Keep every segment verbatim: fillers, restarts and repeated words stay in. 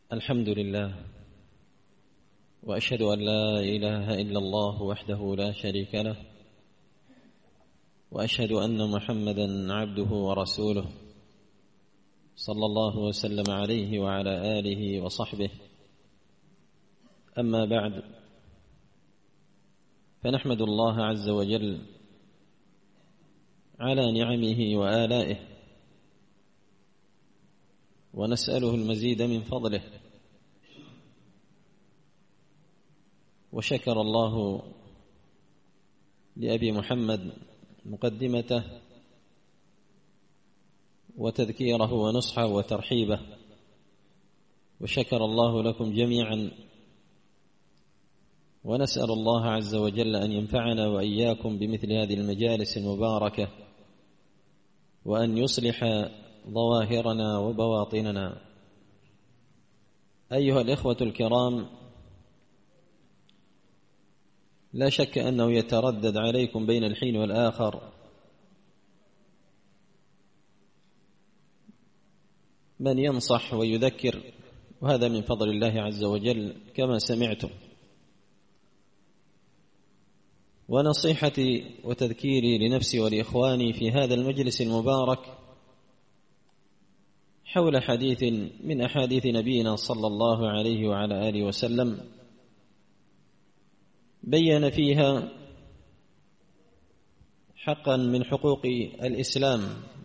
الحمد لله، وأشهد أن لا إله إلا الله وحده لا شريك له، وأشهد أن محمدًا عبده ورسوله صلى الله وسلم عليه وعلى آله وصحبه. أما بعد، فنحمد الله عز وجل على نعمه وآلائه، ونسأله المزيد من فضله. وشكر الله لأبي محمد مقدمته وتذكيره ونصحه وترحيبه، وشكر الله لكم جميعا، ونسأل الله عز وجل أن ينفعنا وإياكم بمثل هذه المجالس المباركة، وأن يصلح ظواهرنا وبواطننا. أيها الإخوة الكرام، لا شك أنه يتردد عليكم بين الحين والآخر من ينصح ويذكر، وهذا من فضل الله عز وجل كما سمعتم. ونصيحتي وتذكيري لنفسي ولإخواني في هذا المجلس المبارك حول حديث من أحاديث نبينا صلى الله عليه وعلى آله وسلم، بيّن فيها حقا من حقوق الإسلام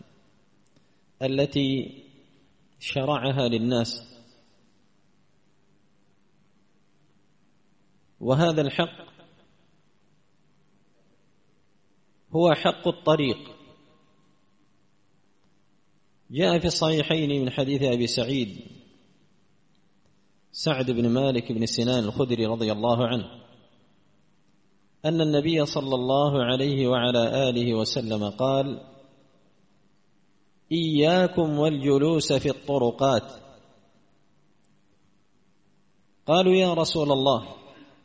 التي شرعها للناس. وهذا الحق هو حق الطريق. جاء في الصحيحين من حديث أبي سعيد سعد بن مالك بن سنان الخدري رضي الله عنه أن النبي صلى الله عليه وعلى آله وسلم قال: إياكم والجلوس في الطرقات. قالوا: يا رسول الله،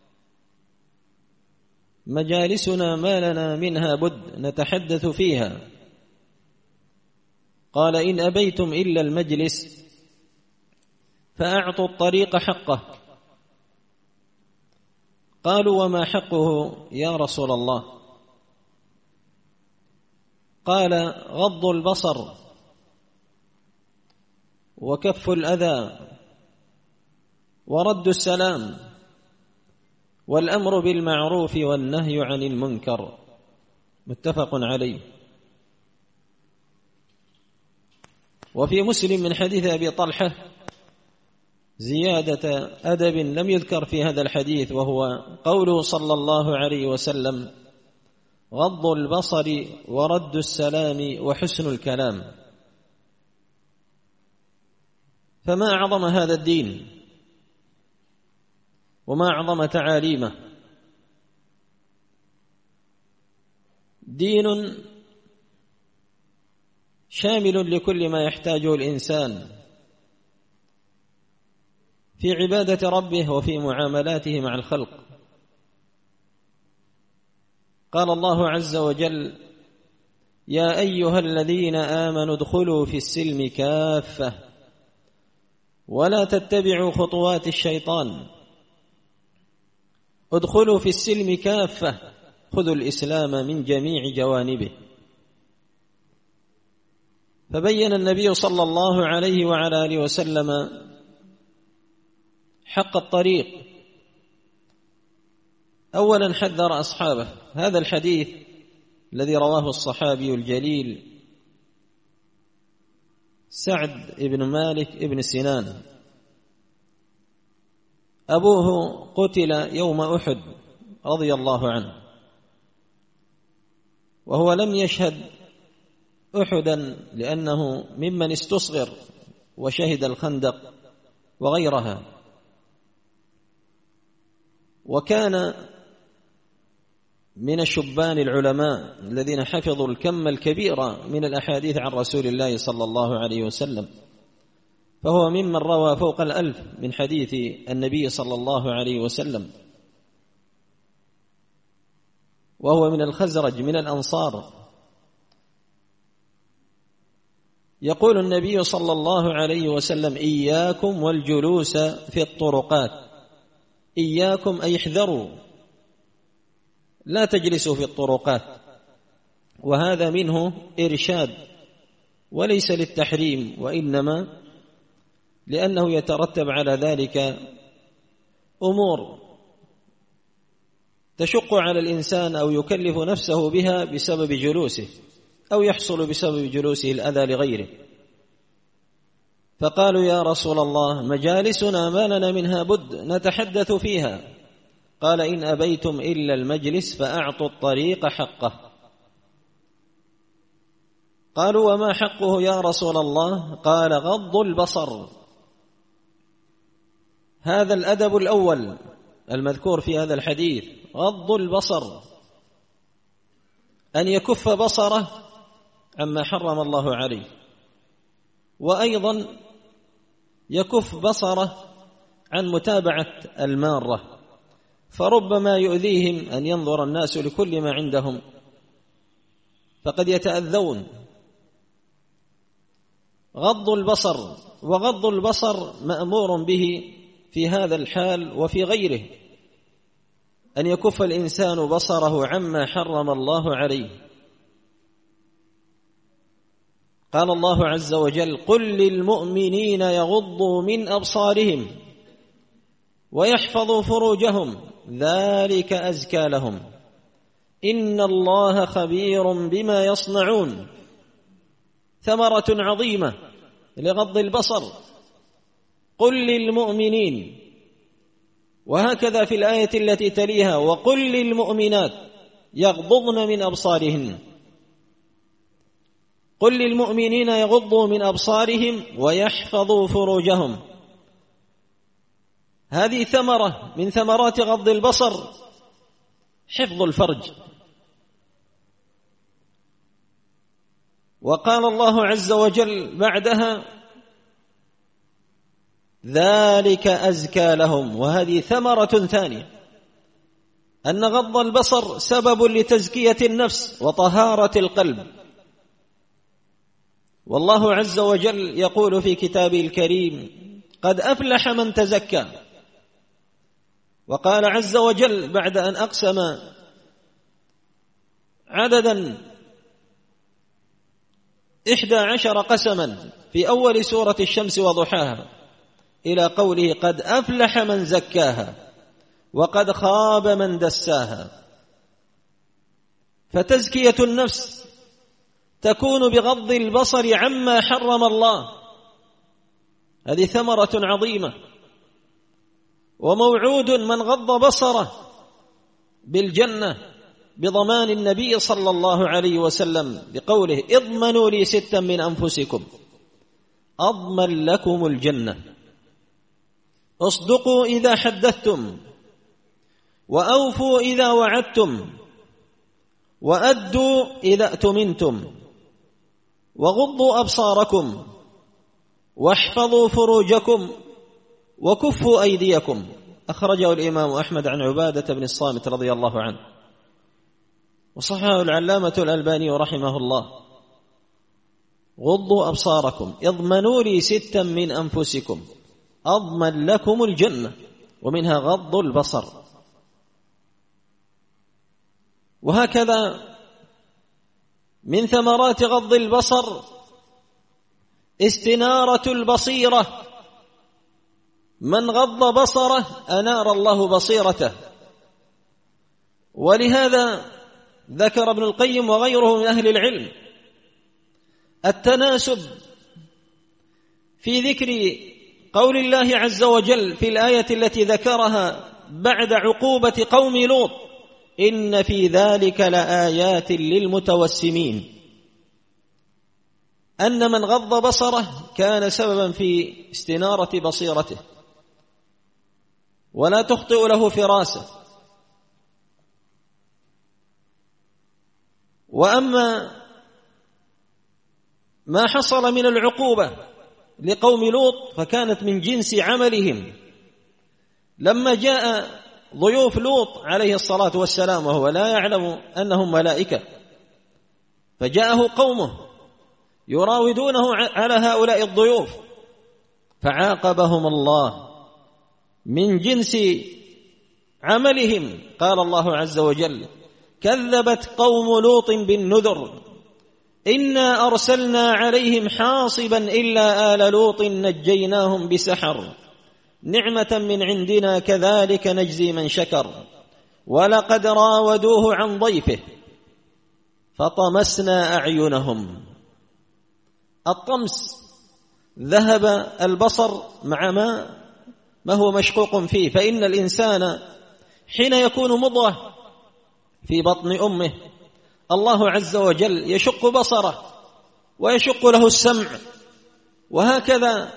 مجالسنا ما لنا منها بد، نتحدث فيها. قال: إن أبيتم إلا المجلس فأعطوا الطريق حقه. قالوا: وما حقه يا رسول الله؟ قال: غض البصر، وكف الأذى، ورد السلام، والأمر بالمعروف والنهي عن المنكر. متفق عليه. وفي مسلم من حديث أبي طلحة زيادة أدب لم يذكر في هذا الحديث، وهو قوله صلى الله عليه وسلم: غض البصر، ورد السلام، وحسن الكلام. فما أعظم هذا الدين، وما أعظم تعاليمه. دين شامل لكل ما يحتاجه الإنسان في عبادة ربه وفي معاملاته مع الخلق. قال الله عز وجل: يا أيها الذين آمنوا ادخلوا في السلم كافة ولا تتبعوا خطوات الشيطان. ادخلوا في السلم كافة، خذوا الإسلام من جميع جوانبه. فبين النبي صلى الله عليه وعلى آله وسلم حق الطريق. أولا حذر أصحابه. هذا الحديث الذي رواه الصحابي الجليل سعد بن مالك بن سنان، أبوه قتل يوم أحد رضي الله عنه، وهو لم يشهد أحدا لأنه ممن استصغر وشهد الخندق وغيرها. وكان من الشبان العلماء الذين حفظوا الكم الكبير من الأحاديث عن رسول الله صلى الله عليه وسلم، فهو ممن روى فوق الألف من حديث النبي صلى الله عليه وسلم، وهو من الخزرج من الأنصار. يقول النبي صلى الله عليه وسلم: إياكم والجلوس في الطرقات. إياكم أي احذروا، لا تجلسوا في الطرقات. وهذا منه إرشاد وليس للتحريم، وإنما لأنه يترتب على ذلك أمور تشق على الإنسان أو يكلف نفسه بها بسبب جلوسه، أو يحصل بسبب جلوسه الأذى لغيره. فقالوا: يا رسول الله، مجالسنا ما لنا منها بد، نتحدث فيها. قال: إن أبيتم إلا المجلس فأعطوا الطريق حقه. قالوا: وما حقه يا رسول الله؟ قال: غض البصر. هذا الأدب الأول المذكور في هذا الحديث، غض البصر، أن يكف بصره عما حرم الله عليه، وأيضا يكف بصره عن متابعة المارة، فربما يؤذيهم أن ينظر الناس لكل ما عندهم، فقد يتأذون. غض البصر، وغض البصر مأمور به في هذا الحال وفي غيره، أن يكف الإنسان بصره عما حرم الله عليه. قال الله عز وجل: قل للمؤمنين يغضوا من أبصارهم ويحفظوا فروجهم ذلك أزكى لهم إن الله خبير بما يصنعون. ثمرة عظيمة لغض البصر، قل للمؤمنين. وهكذا في الآية التي تليها: وقل للمؤمنات يغضضن من أبصارهن. قل للمؤمنين يغضوا من أبصارهم ويحفظوا فروجهم. هذه ثمرة من ثمرات غض البصر، حفظ الفرج. وقال الله عز وجل بعدها: ذلك أزكى لهم. وهذه ثمرة ثانية، أن غض البصر سبب لتزكية النفس وطهارة القلب. والله عز وجل يقول في كتابه الكريم: قد أفلح من تزكى. وقال عز وجل بعد أن أقسم عددا إحدى عشر قسما في أول سورة الشمس وضحاها، إلى قوله: قد أفلح من زكاها وقد خاب من دساها. فتزكية النفس تكون بغض البصر عما حرم الله. هذه ثمرة عظيمة، وموعود من غض بصره بالجنة بضمان النبي صلى الله عليه وسلم بقوله: اضمنوا لي ستا من أنفسكم أضمن لكم الجنة، اصدقوا إذا حدثتم، وأوفوا إذا وعدتم، وأدوا إذا اؤتمنتم، وغضوا أبصاركم، واحفظوا فروجكم، وكفوا أيديكم. أخرجه الإمام أحمد عن عبادة بن الصامت رضي الله عنه، وصححه العلامة الألباني رحمه الله. غضوا أبصاركم، اضمنوا لي ستا من أنفسكم أضمن لكم الجنة، ومنها غض البصر. وهكذا من ثمرات غض البصر استنارة البصيرة. من غض بصره أنار الله بصيرته. ولهذا ذكر ابن القيم وغيره من أهل العلم التناسب في ذكر قول الله عز وجل في الآية التي ذكرها بعد عقوبة قوم لوط: إن في ذلك لآيات للمتوسمين. أن من غض بصره كان سببا في استنارة بصيرته، ولا تخطئ له فراسة. وأما ما حصل من العقوبة لقوم لوط فكانت من جنس عملهم. لما جاء ضيوف لوط عليه الصلاة والسلام وهو لا يعلم أنهم ملائكة، فجاءه قومه يراودونه على هؤلاء الضيوف، فعاقبهم الله من جنس عملهم. قال الله عز وجل: كذبت قوم لوط بالنذر إنا أرسلنا عليهم حاصبا إلا آل لوط نجيناهم بسحر نعمة من عندنا كذلك نجزي من شكر ولقد راودوه عن ضيفه فطمسنا أعينهم. الطمس ذهب البصر مع ما ما هو مشقوق فيه، فإن الإنسان حين يكون مضغة في بطن أمه الله عز وجل يشق بصره ويشق له السمع، وهكذا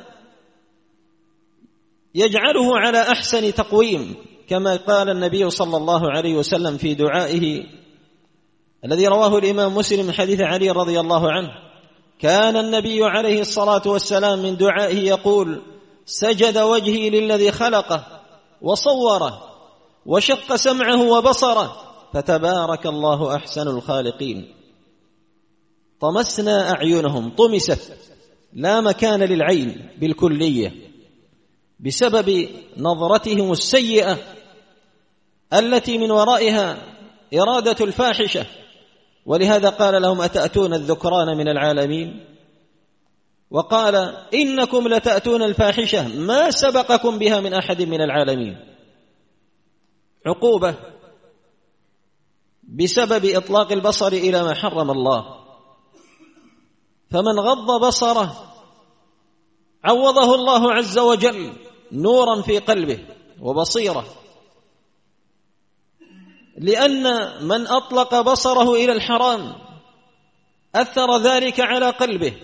يجعله على أحسن تقويم، كما قال النبي صلى الله عليه وسلم في دعائه الذي رواه الإمام مسلم من حديث علي رضي الله عنه: كان النبي عليه الصلاة والسلام من دعائه يقول: سجد وجهي للذي خلقه وصوره وشق سمعه وبصره فتبارك الله أحسن الخالقين. طمسنا أعينهم، طمست، لا مكان للعين بالكلية بسبب نظرتهم السيئة التي من ورائها إرادة الفاحشة، ولهذا قال لهم: أتأتون الذكران من العالمين؟ وقال: إنكم لتأتون الفاحشة ما سبقكم بها من أحد من العالمين. عقوبة بسبب إطلاق البصر إلى ما حرم الله. فمن غض بصره عوضه الله عز وجل نورا في قلبه وبصيرة، لأن من أطلق بصره إلى الحرام أثر ذلك على قلبه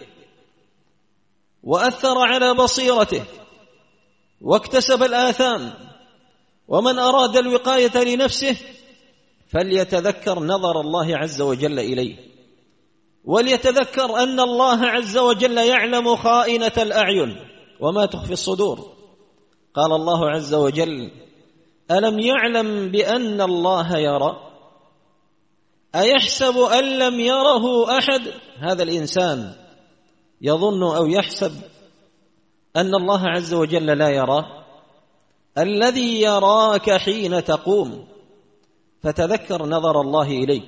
وأثر على بصيرته واكتسب الآثام. ومن أراد الوقاية لنفسه فليتذكر نظر الله عز وجل إليه، وليتذكر أن الله عز وجل يعلم خائنة الأعين وما تخفي الصدور. قال الله عز وجل: ألم يعلم بأن الله يرى؟ أيحسب أن لم يره أحد؟ هذا الإنسان يظن أو يحسب أن الله عز وجل لا يراه. الذي يراك حين تقوم، فتذكر نظر الله إليك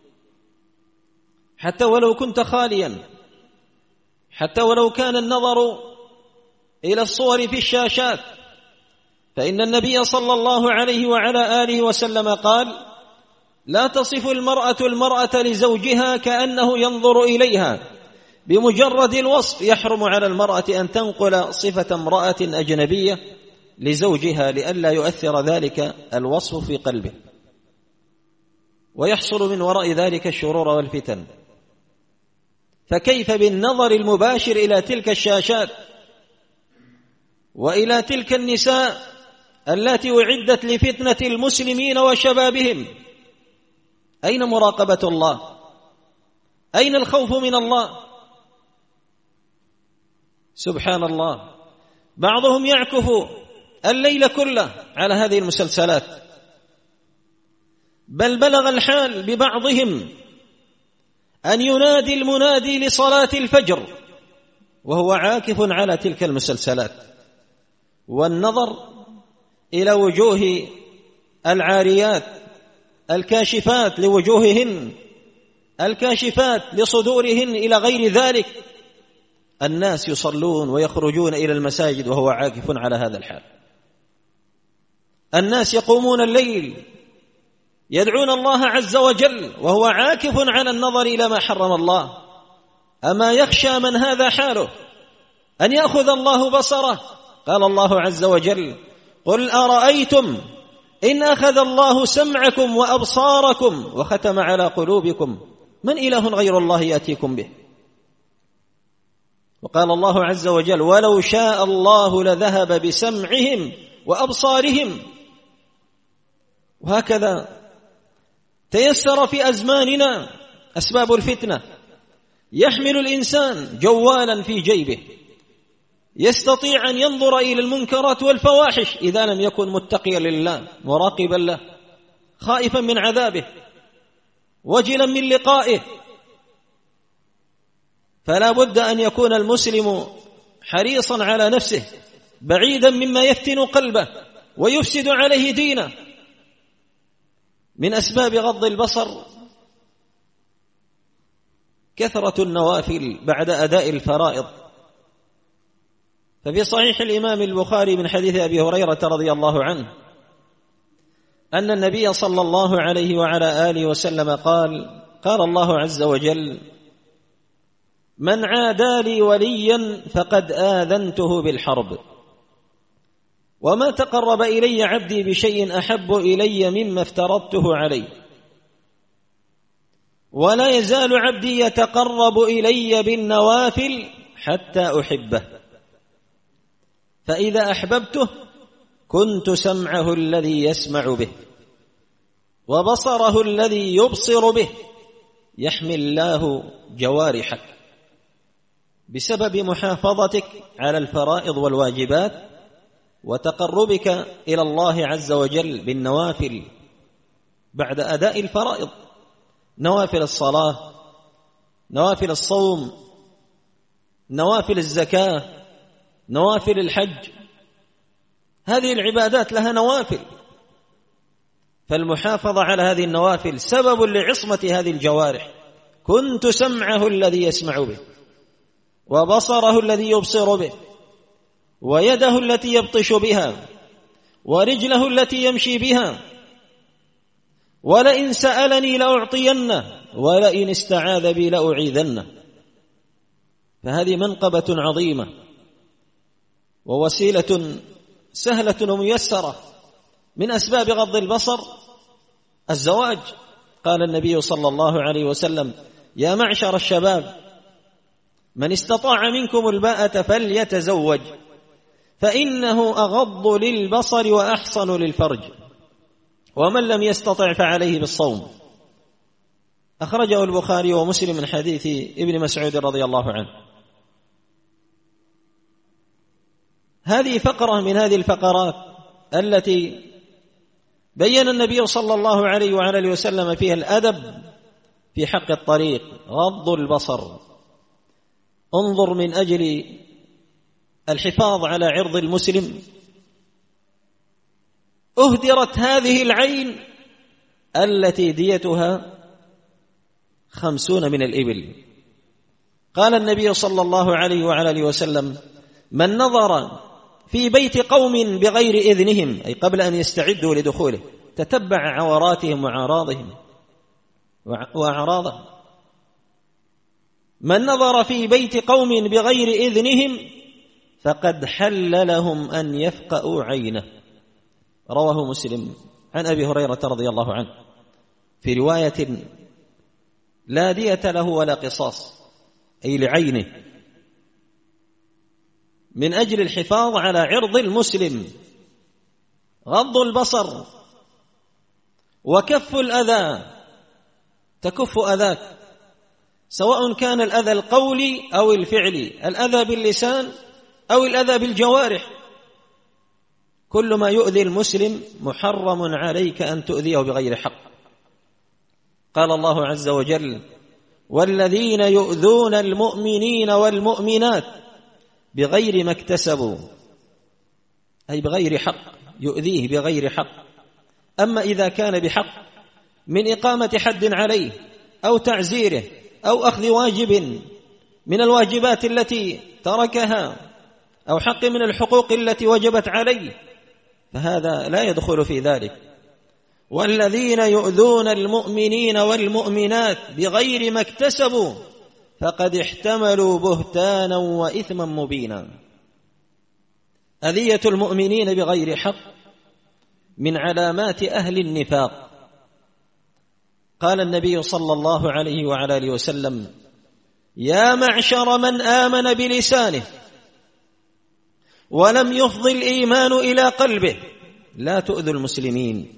حتى ولو كنت خاليا، حتى ولو كان النظر إلى الصور في الشاشات، فإن النبي صلى الله عليه وعلى آله وسلم قال: لا تصف المرأة المرأة لزوجها كأنه ينظر إليها. بمجرد الوصف يحرم على المرأة أن تنقل صفة امرأة أجنبية لزوجها لئلا يؤثر ذلك الوصف في قلبه، ويحصل من وراء ذلك الشرور والفتن. فكيف بالنظر المباشر إلى تلك الشاشات وإلى تلك النساء التي أعدت لفتنة المسلمين وشبابهم؟ أين مراقبة الله؟ أين الخوف من الله؟ سبحان الله، بعضهم يعكف الليل كله على هذه المسلسلات، بل بلغ الحال ببعضهم أن ينادي المنادي لصلاة الفجر وهو عاكف على تلك المسلسلات، والنظر إلى وجوه العاريات الكاشفات لوجوههن الكاشفات لصدورهن إلى غير ذلك. الناس يصلون ويخرجون إلى المساجد وهو عاكف على هذا الحال. الناس يقومون الليل يدعون الله عز وجل وهو عاكف على النظر إلى ما حرم الله. أما يخشى من هذا حاله أن يأخذ الله بصره؟ قال الله عز وجل: قل أرأيتم إن أخذ الله سمعكم وأبصاركم وختم على قلوبكم من إله غير الله يأتيكم به؟ وقال الله عز وجل: ولو شاء الله لذهب بسمعهم وأبصارهم. وهكذا تيسر في أزماننا أسباب الفتنة. يحمل الإنسان جوالا في جيبه يستطيع أن ينظر إلى المنكرات والفواحش إذا لم يكن متقيا لله مراقبا له خائفا من عذابه وجلا من لقائه. فلا بد أن يكون المسلم حريصا على نفسه بعيدا مما يفتن قلبه ويفسد عليه دينه. من أسباب غض البصر كثرة النوافل بعد أداء الفرائض. ففي صحيح الإمام البخاري من حديث أبي هريرة رضي الله عنه أن النبي صلى الله عليه وعلى آله وسلم قال: قال الله عز وجل: من عادى لي وليا فقد آذنته بالحرب، وما تقرب إلي عبدي بشيء أحب إلي مما افترضته عليه، ولا يزال عبدي يتقرب إلي بالنوافل حتى أحبه، فإذا أحببته كنت سمعه الذي يسمع به وبصره الذي يبصر به. يحمي الله جوارحك بسبب محافظتك على الفرائض والواجبات وتقربك إلى الله عز وجل بالنوافل بعد أداء الفرائض، نوافل الصلاة، نوافل الصوم، نوافل الزكاة، نوافل الحج. هذه العبادات لها نوافل، فالمحافظة على هذه النوافل سبب لعصمة هذه الجوارح. كنت سمعه الذي يسمع به وبصره الذي يبصر به ويده التي يبطش بها ورجله التي يمشي بها، ولئن سألني لأعطينه ولئن استعاذ بي لأعيذنه. فهذه منقبة عظيمة ووسيلة سهلة وميسرة. من أسباب غض البصر الزواج. قال النبي صلى الله عليه وسلم: يا معشر الشباب من استطاع منكم الباءة فليتزوج فإنه أغض للبصر وأحصن للفرج، ومن لم يستطع فعليه بالصوم. أخرجه البخاري ومسلم من حديث ابن مسعود رضي الله عنه. هذه فقرة من هذه الفقرات التي بين النبي صلى الله عليه وعلى اله وسلم فيها الأدب في حق الطريق، غض البصر. انظر، من أجل الحفاظ على عرض المسلم أهدرت هذه العين التي ديتها خمسون من الإبل. قال النبي صلى الله عليه وعلى اله وسلم: من نظر في بيت قوم بغير إذنهم، أي قبل أن يستعدوا لدخوله، تتبع عوراتهم وأعراضهم وأعراضهم. من نظر في بيت قوم بغير إذنهم فقد حل لهم أن يفقأوا عينه. رواه مسلم عن أبي هريرة رضي الله عنه في رواية: لا دية له ولا قصاص، أي لعينه، من أجل الحفاظ على عرض المسلم. غض البصر وكف الأذى، تكف أذاك، سواء كان الأذى القولي أو الفعلي، الأذى باللسان أو الأذى بالجوارح. كل ما يؤذي المسلم محرم عليك أن تؤذيه بغير حق. قال الله عز وجل: والذين يؤذون المؤمنين والمؤمنات بغير ما اكتسبوا، أي بغير حق، يؤذيه بغير حق. أما إذا كان بحق من إقامة حد عليه أو تعزيره أو أخذ واجب من الواجبات التي تركها أو حق من الحقوق التي وجبت عليه، فهذا لا يدخل في ذلك. والذين يؤذون المؤمنين والمؤمنات بغير ما اكتسبوا فقد احتملوا بهتانا وإثما مبينا. أذية المؤمنين بغير حق من علامات أهل النفاق. قال النبي صلى الله عليه وعلى آله وسلم: يا معشر من آمن بلسانه ولم يفض الإيمان إلى قلبه، لا تؤذوا المسلمين،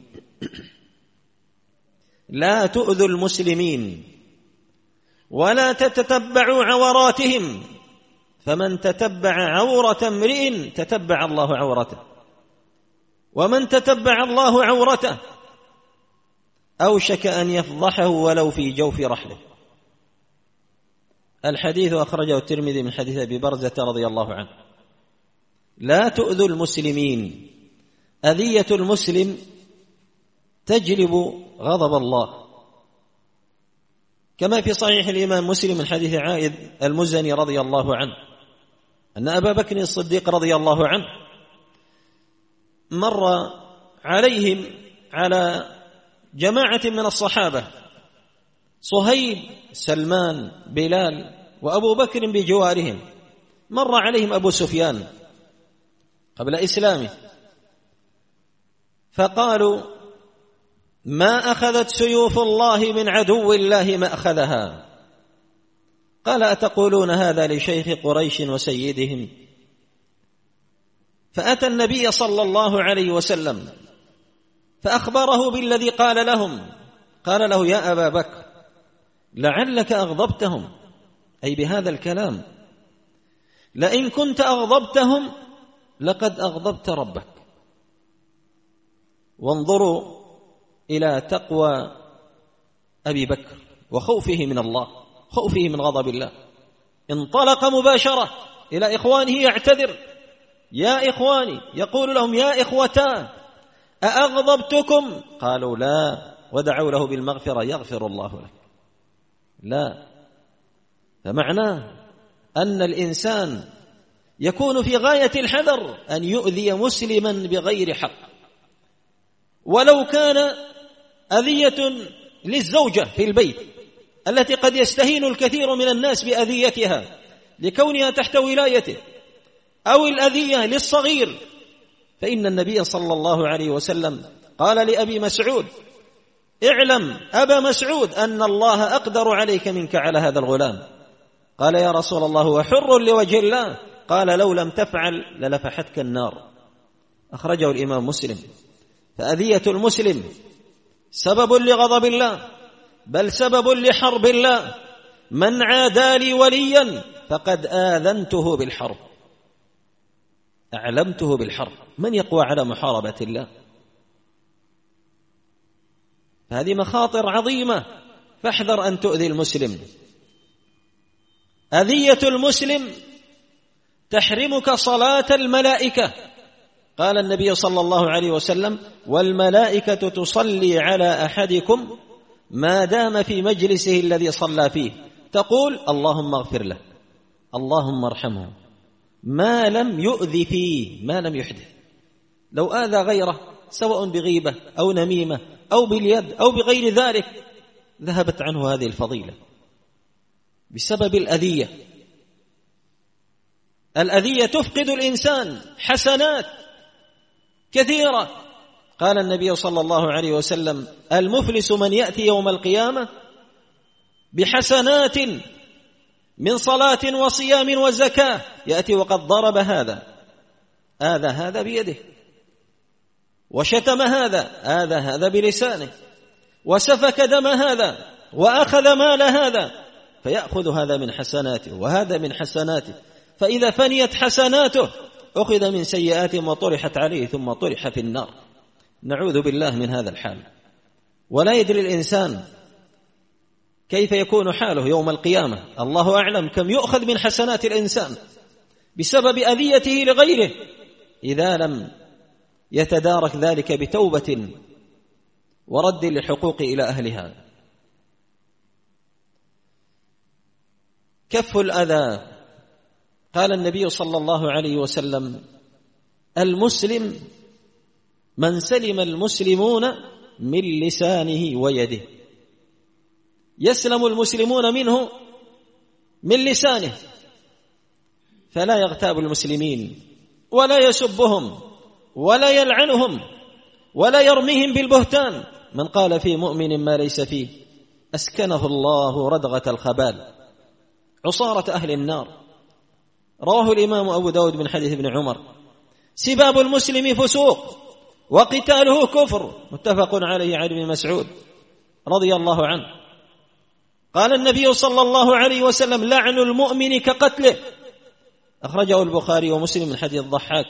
لا تؤذوا المسلمين ولا تتتبعوا عوراتهم، فمن تتبع عورة امرئ تتبع الله عورته، ومن تتبع الله عورته أوشك أن يفضحه ولو في جوف رحله. الحديث أخرجه الترمذي من حديث أبي برزة رضي الله عنه: لا تؤذوا المسلمين، أذية المسلم تجلب غضب الله، كما في صحيح الإمام مسلم من حديث عائذ المزني رضي الله عنه أن أبا بكر الصديق رضي الله عنه مر عليهم على جماعة من الصحابة، صهيب، سلمان، بلال، وأبو بكر بجوارهم، مر عليهم أبو سفيان قبل إسلامه، فقالوا: ما أخذت سيوف الله من عدو الله ما أخذها. قال: أتقولون هذا لشيخ قريش وسيدهم؟ فأتى النبي صلى الله عليه وسلم فأخبره بالذي قال لهم، قال له: يا أبا بكر، لعلك أغضبتهم، أي بهذا الكلام، لئن كنت أغضبتهم لقد أغضبت ربك. وانظروا إلى تقوى أبي بكر وخوفه من الله، خوفه من غضب الله، انطلق مباشرة إلى إخوانه يعتذر: يا إخواني، يقول لهم: يا إخوتا، أأغضبتكم؟ قالوا: لا، ودعوا له بالمغفرة: يغفر الله لك. لا، فمعناه أن الإنسان يكون في غاية الحذر أن يؤذي مسلما بغير حق، ولو كان أذية للزوجة في البيت التي قد يستهين الكثير من الناس بأذيتها لكونها تحت ولايته، أو الأذية للصغير، فإن النبي صلى الله عليه وسلم قال لأبي مسعود: اعلم أبا مسعود أن الله أقدر عليك منك على هذا الغلام. قال: يا رسول الله، هو حر لوجه الله؟ قال: لو لم تفعل للفحتك النار. أخرجه الإمام مسلم. فأذية المسلم سبب لغضب الله، بل سبب لحرب الله. من عادى لي وليا فقد آذنته بالحرب، أعلمته بالحرب. من يقوى على محاربة الله؟ هذه مخاطر عظيمة، فاحذر أن تؤذي المسلم. أذية المسلم تحرمك صلاة الملائكة. قال النبي صلى الله عليه وسلم: والملائكة تصلي على أحدكم ما دام في مجلسه الذي صلى فيه، تقول: اللهم اغفر له، اللهم ارحمه، ما لم يؤذي فيه، ما لم يحدث. لو آذى غيره سواء بغيبة أو نميمة أو باليد أو بغير ذلك ذهبت عنه هذه الفضيلة بسبب الأذية. الأذية تفقد الإنسان حسنات كثيرة. قال النبي صلى الله عليه وسلم: المفلس من يأتي يوم القيامة بحسنات من صلاة وصيام وزكاة، يأتي وقد ضرب هذا، آذى هذا بيده، وشتم هذا، آذى هذا بلسانه، وسفك دم هذا، وأخذ مال هذا، فيأخذ هذا من حسناته وهذا من حسناته، فإذا فنيت حسناته أخذ من سيئاته وطرحت عليه ثم طرح في النار. نعوذ بالله من هذا الحال. ولا يدري الإنسان كيف يكون حاله يوم القيامة، الله أعلم كم يؤخذ من حسنات الإنسان بسبب أذيته لغيره إذا لم يتدارك ذلك بتوبة ورد للحقوق إلى أهلها. كف الأذى. قال النبي صلى الله عليه وسلم: المسلم من سلم المسلمون من لسانه ويده. يسلم المسلمون منه من لسانه، فلا يغتاب المسلمين ولا يسبهم ولا يلعنهم ولا يرميهم بالبهتان. من قال في مؤمن ما ليس فيه أسكنه الله ردغة الخبال، عصارة أهل النار. رواه الإمام أبو داود من حديث ابن عمر: سباب المسلم فسوق وقتاله كفر، متفق عليه عن ابن مسعود رضي الله عنه. قال النبي صلى الله عليه وسلم: لعن المؤمن كقتله، أخرجه البخاري ومسلم من حديث الضحاك.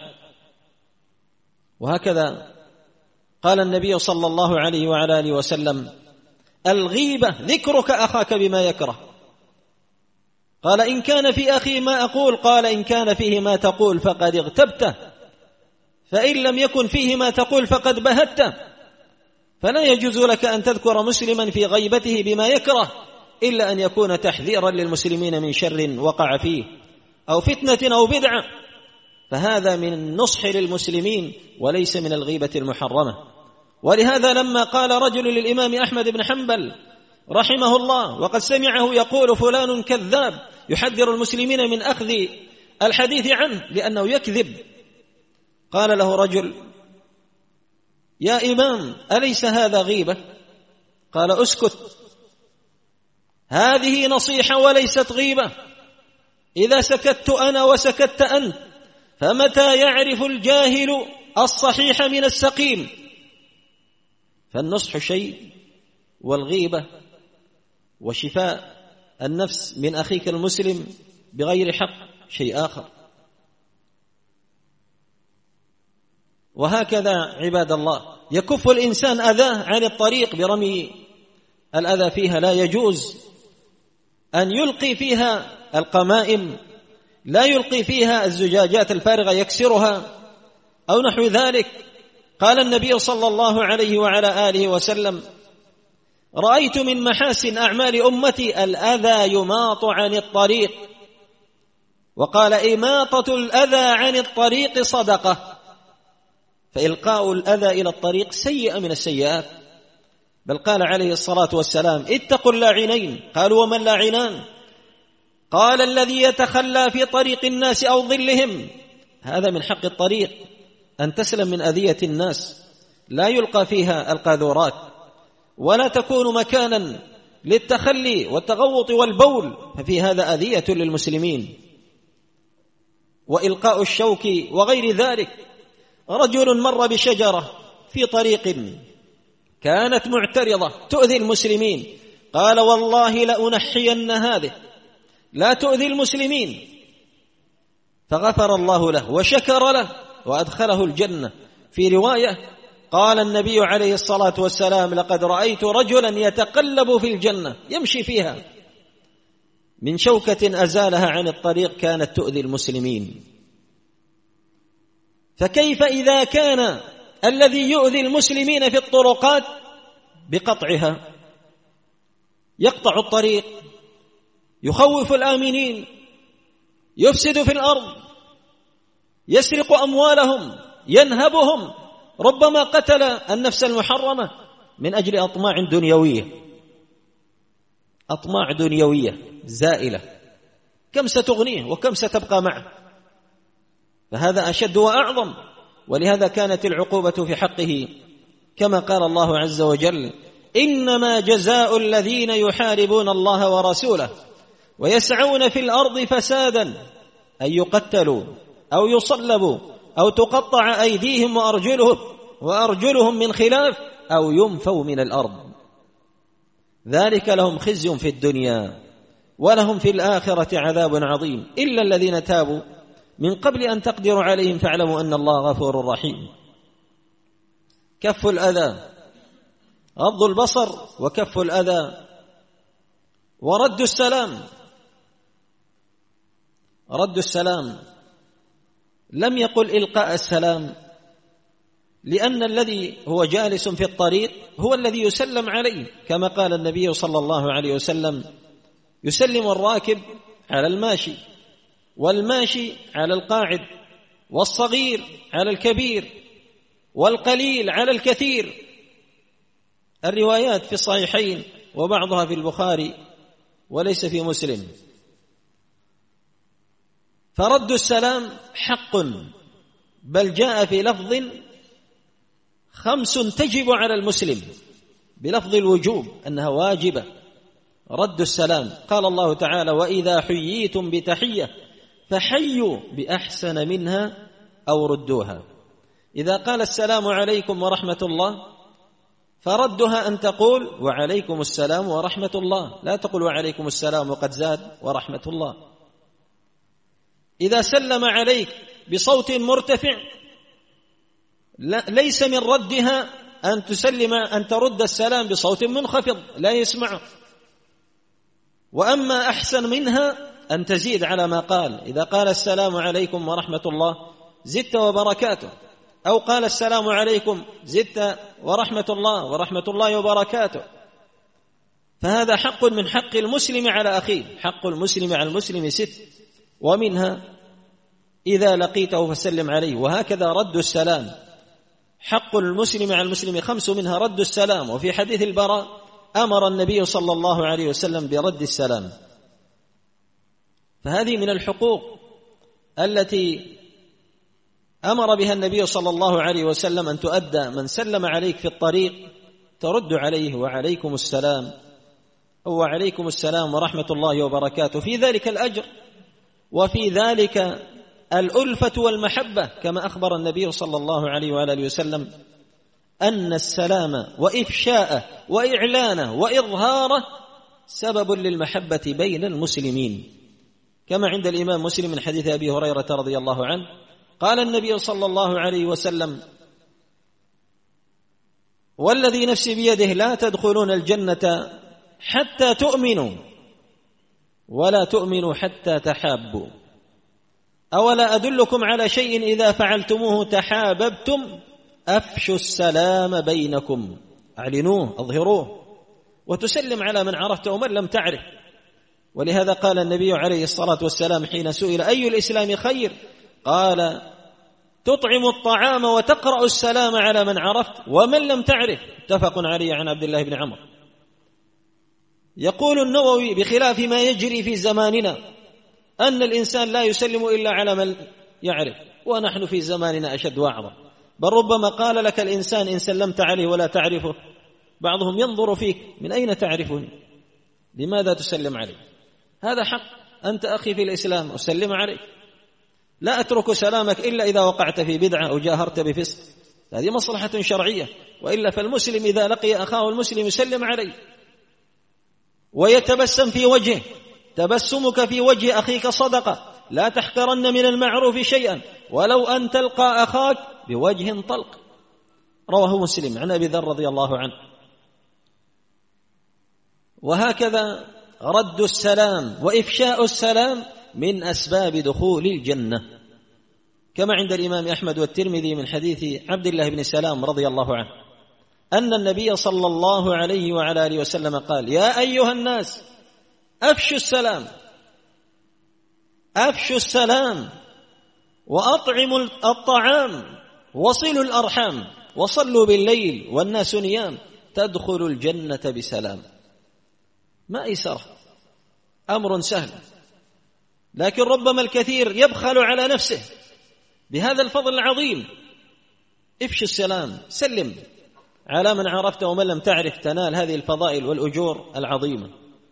وهكذا قال النبي صلى الله عليه وعلى آله وسلم: الغيبة ذكرك أخاك بما يكره. قال إن كان في أخي ما أقول، قال إن كان فيه ما تقول فقد اغتبته، فإن لم يكن فيه ما تقول فقد بهته. فلا يجوز لك أن تذكر مسلما في غيبته بما يكره إلا أن يكون تحذيرا للمسلمين من شر وقع فيه أو فتنة أو بدعة، فهذا من النصح للمسلمين وليس من الغيبة المحرمة. ولهذا لما قال رجل للإمام أحمد بن حنبل رحمه الله وقد سمعه يقول فلان كذاب، يحذر المسلمين من أخذ الحديث عنه لأنه يكذب، قال له رجل: يا إمام أليس هذا غيبة؟ قال: أسكت، هذه نصيحة وليست غيبة. إذا سكت أنا وسكت أنت فمتى يعرف الجاهل الصحيح من السقيم؟ فالنصح شيء، والغيبة وشفاء النفس من أخيك المسلم بغير حق شيء آخر. وهكذا عباد الله يكف الإنسان أذاه عن الطريق برمي الأذى فيها. لا يجوز أن يلقي فيها القمائم، لا يلقي فيها الزجاجات الفارغة يكسرها أو نحو ذلك. قال النبي صلى الله عليه وعلى آله وسلم: رأيت من محاسن أعمال أمتي الأذى يماط عن الطريق. وقال: إماطة الأذى عن الطريق صدقة. فإلقاء الأذى إلى الطريق سيئة من السيئات. بل قال عليه الصلاة والسلام: اتقوا اللاعنين. قالوا: وما اللاعنان؟ قال: الذي يتخلى في طريق الناس أو ظلهم. هذا من حق الطريق أن تسلم من أذية الناس، لا يلقى فيها القاذورات، ولا تكون مكانا للتخلي والتغوط والبول، ففي هذا أذية للمسلمين. وإلقاء الشوك وغير ذلك. رجل مر بشجرة في طريق كانت معترضة تؤذي المسلمين، قال: والله لأنحين هذه، لا تؤذي المسلمين. فغفر الله له وشكر له وأدخله الجنة. في رواية قال النبي عليه الصلاة والسلام: لقد رأيت رجلا يتقلب في الجنة يمشي فيها من شوكة أزالها عن الطريق كانت تؤذي المسلمين. فكيف إذا كان الذي يؤذي المسلمين في الطرقات بقطعها، يقطع الطريق، يخوف الآمنين، يفسد في الأرض، يسرق أموالهم، ينهبهم، ربما قتل النفس المحرمة من أجل أطماع دنيوية، أطماع دنيوية زائلة، كم ستغنيه وكم ستبقى معه؟ فهذا أشد وأعظم. ولهذا كانت العقوبة في حقه كما قال الله عز وجل: إنما جزاء الذين يحاربون الله ورسوله ويسعون في الأرض فسادا أن يقتلوا أو يصلبوا أو تقطع أيديهم وأرجلهم وأرجلهم من خلاف أو ينفوا من الأرض، ذلك لهم خزي في الدنيا ولهم في الآخرة عذاب عظيم إلا الذين تابوا من قبل أن تقدروا عليهم فاعلموا أن الله غفور رحيم. كف الأذى، غض البصر وكف الأذى ورد السلام. رد السلام لم يقل إلقاء السلام، لأن الذي هو جالس في الطريق هو الذي يسلم عليه، كما قال النبي صلى الله عليه وسلم: يسلم الراكب على الماشي، والماشي على القاعد، والصغير على الكبير، والقليل على الكثير. الروايات في الصحيحين وبعضها في البخاري وليس في مسلم. فرد السلام حق، بل جاء في لفظ خمس تجب على المسلم بلفظ الوجوب أنها واجبة. رد السلام قال الله تعالى: وإذا حييتم بتحية فحيوا بأحسن منها أو ردوها. إذا قال السلام عليكم ورحمة الله فردها أن تقول وعليكم السلام ورحمة الله، لا تقول وعليكم السلام وقد زاد ورحمة الله. إذا سلم عليك بصوت مرتفع ليس من ردها أن تسلم أن ترد السلام بصوت منخفض لا يسمعه. وأما أحسن منها أن تزيد على ما قال. إذا قال السلام عليكم ورحمة الله زدت وبركاته، أو قال السلام عليكم زدت ورحمة الله ورحمة الله وبركاته، فهذا حق من حق المسلم على أخيه. حق المسلم على المسلم ست، ومنها إذا لقيته فسلم عليه، وهكذا رد السلام. حق المسلم على المسلم خمس، منها رد السلام. وفي حديث البراء أمر النبي صلى الله عليه وسلم برد السلام. فهذه من الحقوق التي أمر بها النبي صلى الله عليه وسلم أن تؤدى. من سلم عليك في الطريق ترد عليه وعليكم السلام، أو وعليكم السلام ورحمة الله وبركاته، في ذلك الأجر وفي ذلك الألفة والمحبة، كما أخبر النبي صلى الله عليه وآله وسلم أن السلام وإفشاءه وإعلانه وإظهاره سبب للمحبة بين المسلمين، كما عند الإمام مسلم من حديث أبي هريرة رضي الله عنه قال النبي صلى الله عليه وسلم: والذي نفسي بيده لا تدخلون الجنة حتى تؤمنوا ولا تؤمنوا حتى تحابوا، أولا أدلكم على شيء إذا فعلتموه تحاببتم؟ أفشوا السلام بينكم، أعلنوه أظهروه، وتسلم على من عرفت ومن لم تعرف. ولهذا قال النبي عليه الصلاة والسلام حين سئل أي الإسلام خير قال: تطعم الطعام وتقرأ السلام على من عرفت ومن لم تعرف. اتفق عليه عن عبد الله بن عمرو. يقول النووي بخلاف ما يجري في زماننا أن الإنسان لا يسلم إلا على من يعرف، ونحن في زماننا أشد وأعظم، بل ربما قال لك الإنسان إن سلمت عليه ولا تعرفه، بعضهم ينظر فيك: من أين تعرفني؟ لماذا تسلم عليه؟ هذا حق، أنت أخي في الإسلام أسلم عليك، لا أترك سلامك إلا إذا وقعت في بدعة أو جاهرت بفسق، هذه مصلحة شرعية، وإلا فالمسلم إذا لقي أخاه المسلم يسلم عليه ويتبسم في وجهه. تبسمك في وجه أخيك صدقة، لا تحقرن من المعروف شيئا ولو أن تلقى أخاك بوجه طلق. رواه مسلم عن أبي ذر رضي الله عنه. وهكذا رد السلام وإفشاء السلام من أسباب دخول الجنة، كما عند الإمام أحمد والترمذي من حديث عبد الله بن سلام رضي الله عنه أن النبي صلى الله عليه وعلى آله وسلم قال: يا أيها الناس أفشوا السلام أفشوا السلام وأطعموا الطعام وصلوا الأرحام وصلوا بالليل والناس نيام تدخلوا الجنة بسلام. ما أيسره، أمر سهل، لكن ربما الكثير يبخل على نفسه بهذا الفضل العظيم. افش السلام، سلم على من عرفت ومن لم تعرف، تنال هذه الفضائل والأجور العظيمة.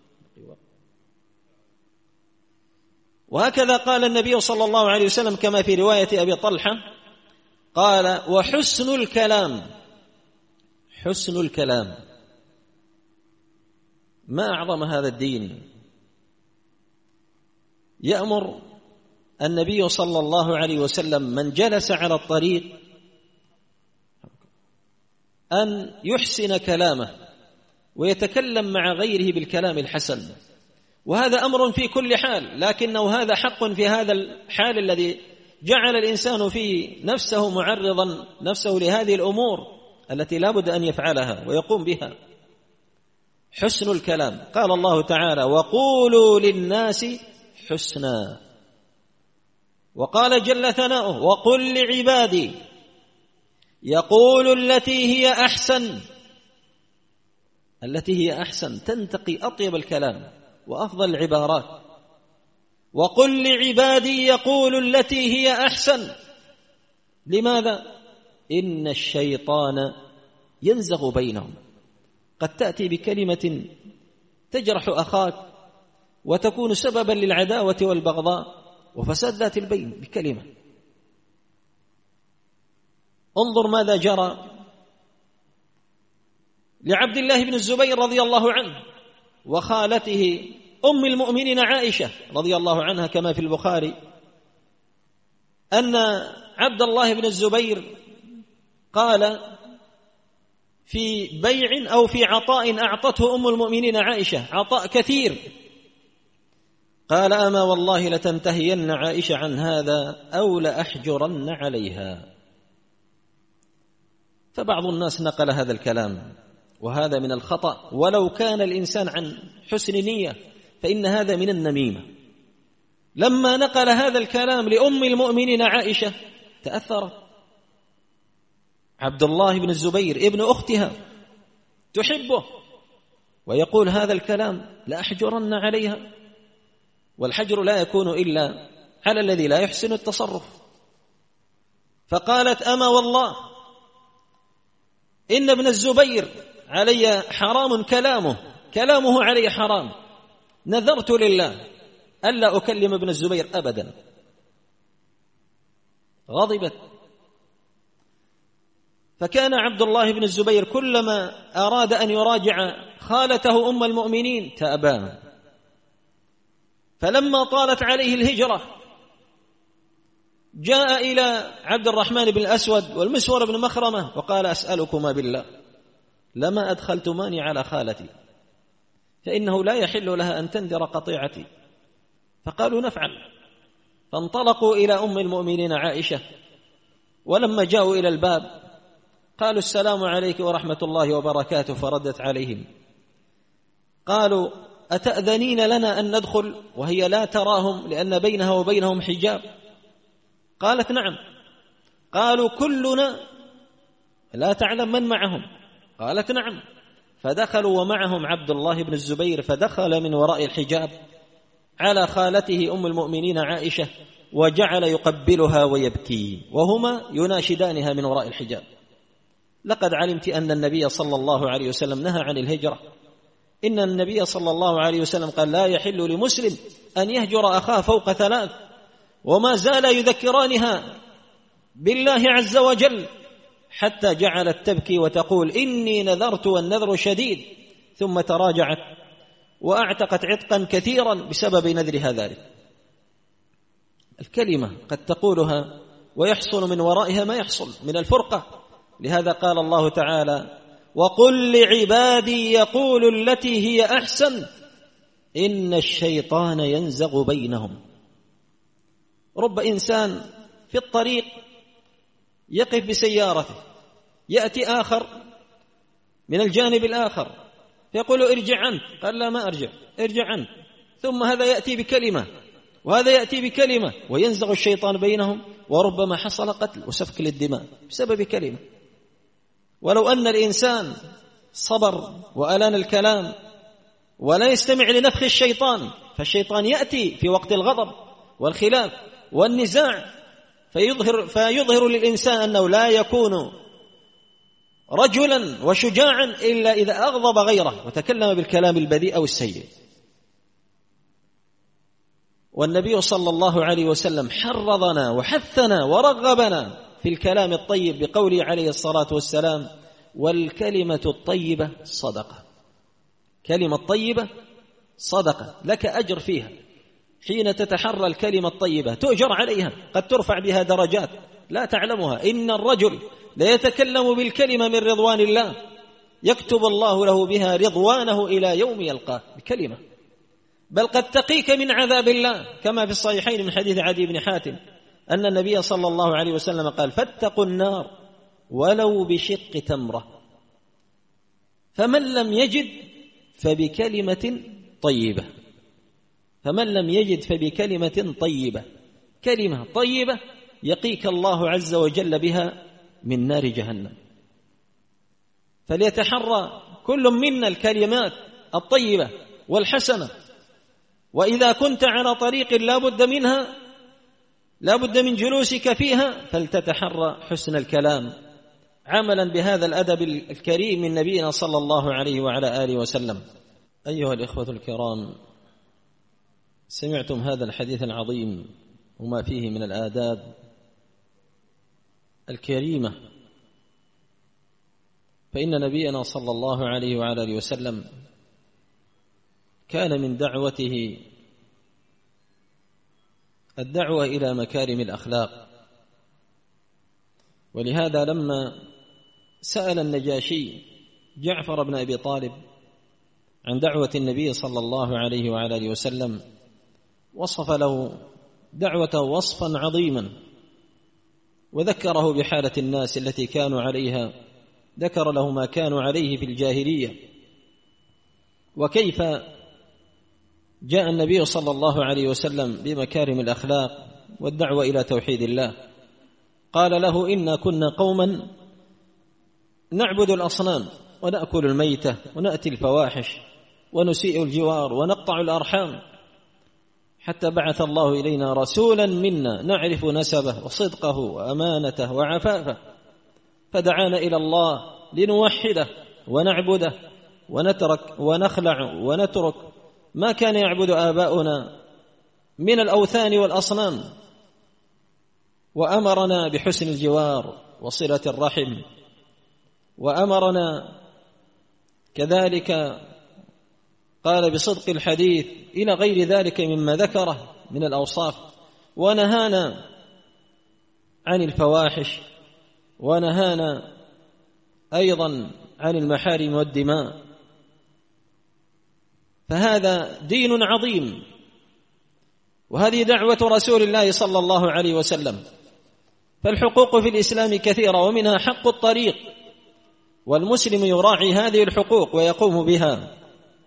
وهكذا قال النبي صلى الله عليه وسلم كما في رواية أبي طلحة قال: وحسن الكلام، حسن الكلام. ما أعظم هذا الدين. يأمر النبي صلى الله عليه وسلم من جلس على الطريق أن يحسن كلامه ويتكلم مع غيره بالكلام الحسن، وهذا أمر في كل حال، لكنه هذا حق في هذا الحال الذي جعل الإنسان فيه نفسه معرضا نفسه لهذه الأمور التي لا بد أن يفعلها ويقوم بها. حسن الكلام. قال الله تعالى: وقولوا للناس حسنا. وقال جل ثناؤه: وقل لعبادي يقول التي هي أحسن. التي هي أحسن، تنتقي أطيب الكلام وأفضل العبارات. وقل لعبادي يقول التي هي أحسن. لماذا؟ إن الشيطان ينزغ بينهم. قد تأتي بكلمة تجرح أخاك وتكون سببا للعداوة والبغضاء وفساد ذات البين بكلمة. انظر ماذا جرى لعبد الله بن الزبير رضي الله عنه وخالته أم المؤمنين عائشة رضي الله عنها، كما في البخاري أن عبد الله بن الزبير قال في بيع أو في عطاء أعطته أم المؤمنين عائشة عطاء كثير، قال: أما والله لتنتهين عائشة عن هذا أو لأحجرن عليها. فبعض الناس نقل هذا الكلام، وهذا من الخطأ، ولو كان الإنسان عن حسن نية فإن هذا من النميمة. لما نقل هذا الكلام لأم المؤمنين عائشة تأثرت. عبد الله بن الزبير ابن أختها تحبه ويقول هذا الكلام: لأحجرن عليها. والحجر لا يكون إلا على الذي لا يحسن التصرف. فقالت: أما والله إن ابن الزبير علي حرام كلامه كلامه علي حرام، نذرت لله ألا أكلم ابن الزبير أبدا. غضبت. فكان عبد الله بن الزبير كلما أراد أن يراجع خالته أم المؤمنين تأبى. فلما طالت عليه الهجرة جاء إلى عبد الرحمن بن الأسود والمسور بن مخرمة وقال: أسألكما بالله لما أدخلتماني على خالتي، فإنه لا يحل لها أن تنذر قطيعتي. فقالوا: نفعل. فانطلقوا إلى أم المؤمنين عائشة، ولما جاءوا إلى الباب قالوا: السلام عليك ورحمة الله وبركاته. فردت عليهم قالوا: أتأذنين لنا أن ندخل وهي لا تراهم لأن بينها وبينهم حجاب؟ قالت: نعم. قالوا: كلنا لا تعلم من معهم؟ قالت: نعم. فدخلوا ومعهم عبد الله بن الزبير، فدخل من وراء الحجاب على خالته أم المؤمنين عائشة وجعل يقبلها ويبكي وهما يناشدانها من وراء الحجاب: لقد علمت أن النبي صلى الله عليه وسلم نهى عن الهجرة. إن النبي صلى الله عليه وسلم قال: لا يحل لمسلم أن يهجر أخاه فوق ثلاث. وما زال يذكرانها بالله عز وجل حتى جعلت تبكي وتقول: إني نذرت والنذر شديد. ثم تراجعت وأعتقت عتقا كثيرا بسبب نذرها ذلك. الكلمة قد تقولها ويحصل من ورائها ما يحصل من الفرقة. لهذا قال الله تعالى: وقل لعبادي يقولوا التي هي أحسن إن الشيطان ينزغ بينهم. رب إنسان في الطريق يقف بسيارته، يأتي آخر من الجانب الآخر فيقول: ارجع عنه. قال: لا، ما أرجع، ارجع عنه. ثم هذا يأتي بكلمة وهذا يأتي بكلمة وينزغ الشيطان بينهم، وربما حصل قتل وسفك للدماء بسبب كلمة. ولو أن الإنسان صبر وألان الكلام ولا يستمع لنفخ الشيطان، فالشيطان يأتي في وقت الغضب والخلاف والنزاع فيظهر, فيظهر للإنسان أنه لا يكون رجلا وشجاعا إلا إذا أغضب غيره وتكلم بالكلام البذيء أو السيء. والنبي صلى الله عليه وسلم حرضنا وحثنا ورغبنا في الكلام الطيب بقوله عليه الصلاة والسلام: والكلمة الطيبة صدقة. كلمة طيبة صدقة، لك أجر فيها. حين تتحرى الكلمة الطيبة تؤجر عليها، قد ترفع بها درجات لا تعلمها. إن الرجل لا يتكلم بالكلمة من رضوان الله يكتب الله له بها رضوانه إلى يوم يلقاه بكلمة، بل قد تقيك من عذاب الله، كما في الصحيحين من حديث عدي بن حاتم أن النبي صلى الله عليه وسلم قال: فاتقوا النار ولو بشق تمرة. فمن لم يجد فبكلمة طيبة فمن لم يجد فبكلمة طيبة كلمة طيبة يقيك الله عز وجل بها من نار جهنم. فليتحرى كل منا الكلمات الطيبة والحسنة، وإذا كنت على طريق لا بد منها لا بد من جلوسك فيها فلتتحرى حسن الكلام عملا بهذا الأدب الكريم من نبينا صلى الله عليه وعلى آله وسلم. أيها الإخوة الكرام، سمعتم هذا الحديث العظيم وما فيه من الآداب الكريمة. فإن نبينا صلى الله عليه وعلى آله وسلم كان من دعوته الدعوة إلى مكارم الأخلاق. ولهذا لما سأل النجاشي جعفر بن أبي طالب عن دعوة النبي صلى الله عليه وعلى آله وسلم وصف له دعوته وصفا عظيما، وذكره بحالة الناس التي كانوا عليها، ذكر له ما كانوا عليه في الجاهلية، وكيف جاء النبي صلى الله عليه وسلم بمكارم الأخلاق والدعوة إلى توحيد الله. قال له: إنا كنا قوما نعبد الأصنام ونأكل الميتة ونأتي الفواحش ونسيء الجوار ونقطع الأرحام، حتى بعث الله إلينا رسولا منا نعرف نسبه وصدقه وأمانته وعفافه، فدعانا إلى الله لنوحده ونعبده ونترك ونخلع ونترك ما كان يعبد آباؤنا من الأوثان والأصنام، وأمرنا بحسن الجوار وصلة الرحم، وأمرنا كذلك قال بصدق الحديث إلى غير ذلك مما ذكره من الأوصاف، ونهانا عن الفواحش، ونهانا أيضا عن المحارم والدماء. فهذا دين عظيم، وهذه دعوة رسول الله صلى الله عليه وسلم. فالحقوق في الإسلام كثيرة، ومنها حق الطريق، والمسلم يراعي هذه الحقوق ويقوم بها.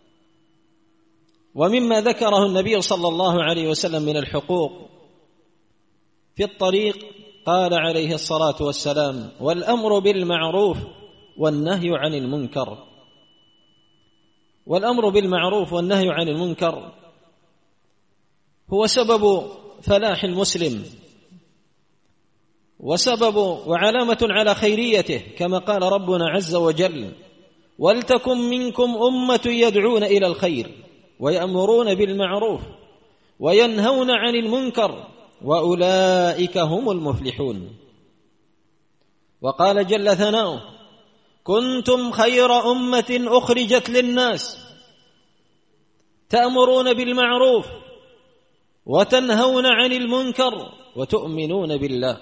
ومما ذكره النبي صلى الله عليه وسلم من الحقوق في الطريق قال عليه الصلاة والسلام: والأمر بالمعروف والنهي عن المنكر. والأمر بالمعروف والنهي عن المنكر هو سبب فلاح المسلم، وسبب وعلامة على خيريته، كما قال ربنا عز وجل: ولتكن منكم أمة يدعون إلى الخير ويأمرون بالمعروف وينهون عن المنكر وأولئك هم المفلحون. وقال جل ثناؤه: كنتم خير أمة أخرجت للناس تأمرون بالمعروف وتنهون عن المنكر وتؤمنون بالله.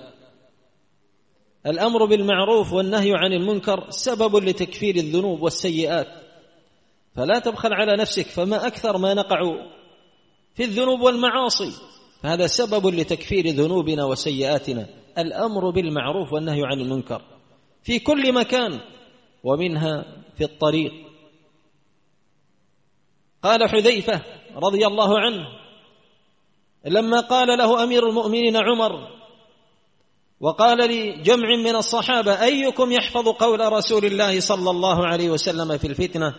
الأمر بالمعروف والنهي عن المنكر سبب لتكفير الذنوب والسيئات، فلا تبخل على نفسك، فما أكثر ما نقع في الذنوب والمعاصي، فهذا سبب لتكفير ذنوبنا وسيئاتنا. الأمر بالمعروف والنهي عن المنكر في كل مكان، ومنها في الطريق. قال حذيفة رضي الله عنه لما قال له أمير المؤمنين عمر، وقال لجمع من الصحابة: أيكم يحفظ قول رسول الله صلى الله عليه وسلم في الفتنة؟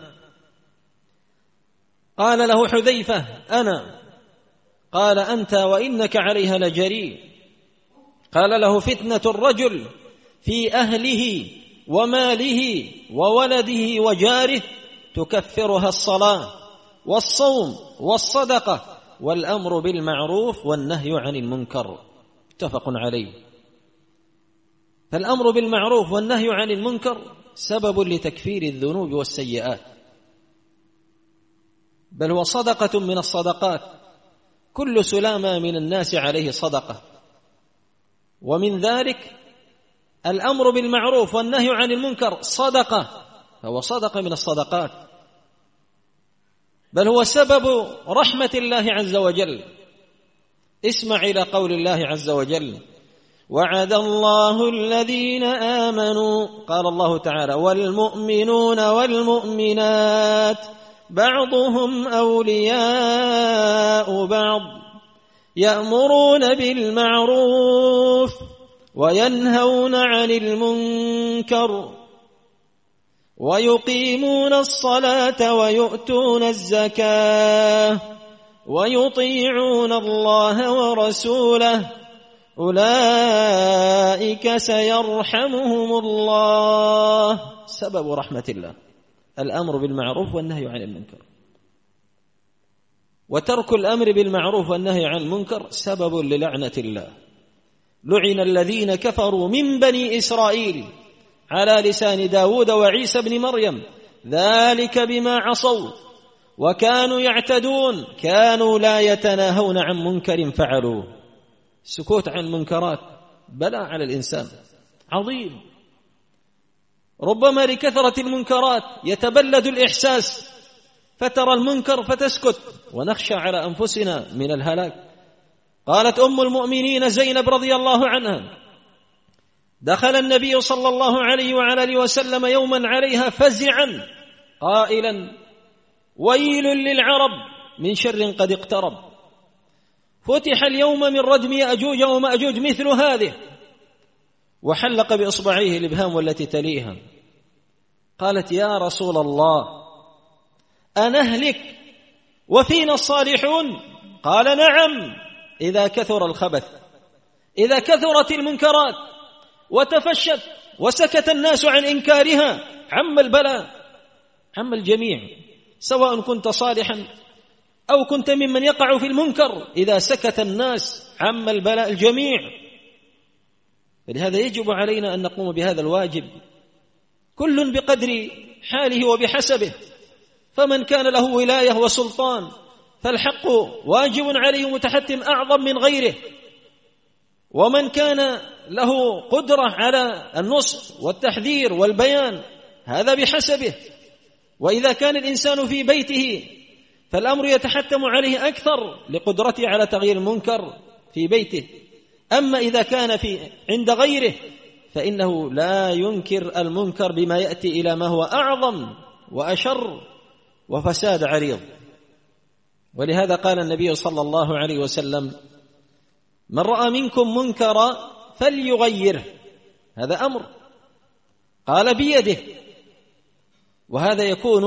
قال له حذيفة: أنا. قال: أنت وإنك عليها لجريء. قال له: فتنة الرجل في أهله وماله وولده وجاره تكفرها الصلاة والصوم والصدقة والأمر بالمعروف والنهي عن المنكر. متفق عليه. فالأمر بالمعروف والنهي عن المنكر سبب لتكفير الذنوب والسيئات، بل هو صدقة من الصدقات. كل سلامة من الناس عليه صدقة، ومن ذلك الأمر بالمعروف والنهي عن المنكر صدقة، فهو صدقة من الصدقات، بل هو سبب رحمة الله عز وجل. اسمع إلى قول الله عز وجل: وعد الله الذين آمنوا، قال الله تعالى: والمؤمنون والمؤمنات بعضهم أولياء بعض يأمرون بالمعروف وينهون عن المنكر ويقيمون الصلاة ويؤتون الزكاة ويطيعون الله ورسوله أولئك سيرحمهم الله. سبب رحمة الله الأمر بالمعروف والنهي عن المنكر، وترك الأمر بالمعروف والنهي عن المنكر سبب للعنة الله. لعن الذين كفروا من بني إسرائيل على لسان داود وعيسى بن مريم ذلك بما عصوا وكانوا يعتدون كانوا لا يتناهون عن منكر فعلوه. السكوت عن المنكرات بلاء على الإنسان عظيم. ربما لكثرة المنكرات يتبلد الإحساس فترى المنكر فتسكت ونخشى على أنفسنا من الهلاك. قالت أم المؤمنين زينب رضي الله عنها: دخل النبي صلى الله عليه وعلى آله وسلم يوما عليها فزعا قائلا: ويل للعرب من شر قد اقترب، فتح اليوم من ردم يأجوج ومأجوج مثل هذه، وحلق بإصبعيه الإبهام والتي تليها. قالت: يا رسول الله أنهلك وفينا الصالحون؟ قال: نعم، إذا كثر الخبث، إذا كثرت المنكرات وتفشت وسكت الناس عن إنكارها عم البلاء، عم الجميع، سواء كنت صالحا أو كنت ممن يقع في المنكر، إذا سكت الناس عم البلاء الجميع. فلهذا يجب علينا أن نقوم بهذا الواجب، كل بقدر حاله وبحسبه. فمن كان له ولاية وسلطان فالحق واجب عليه متحتم أعظم من غيره، ومن كان له قدرة على النصح والتحذير والبيان هذا بحسبه. وإذا كان الإنسان في بيته فالأمر يتحتم عليه أكثر لقدرته على تغيير المنكر في بيته. أما إذا كان في عند غيره فإنه لا ينكر المنكر بما يأتي إلى ما هو أعظم وأشر وفساد عريض. ولهذا قال النبي صلى الله عليه وسلم: من رأى منكم منكرا فليغيره. هذا أمر قال بيده، وهذا يكون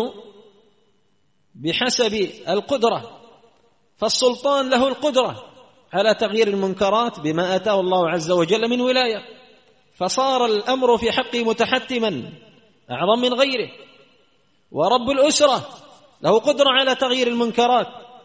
بحسب القدرة، فالسلطان له القدرة على تغيير المنكرات بما آتاه الله عز وجل من ولاية، فصار الأمر في حقه متحتما أعظم من غيره. ورب الأسرة له قدرة على تغيير المنكرات،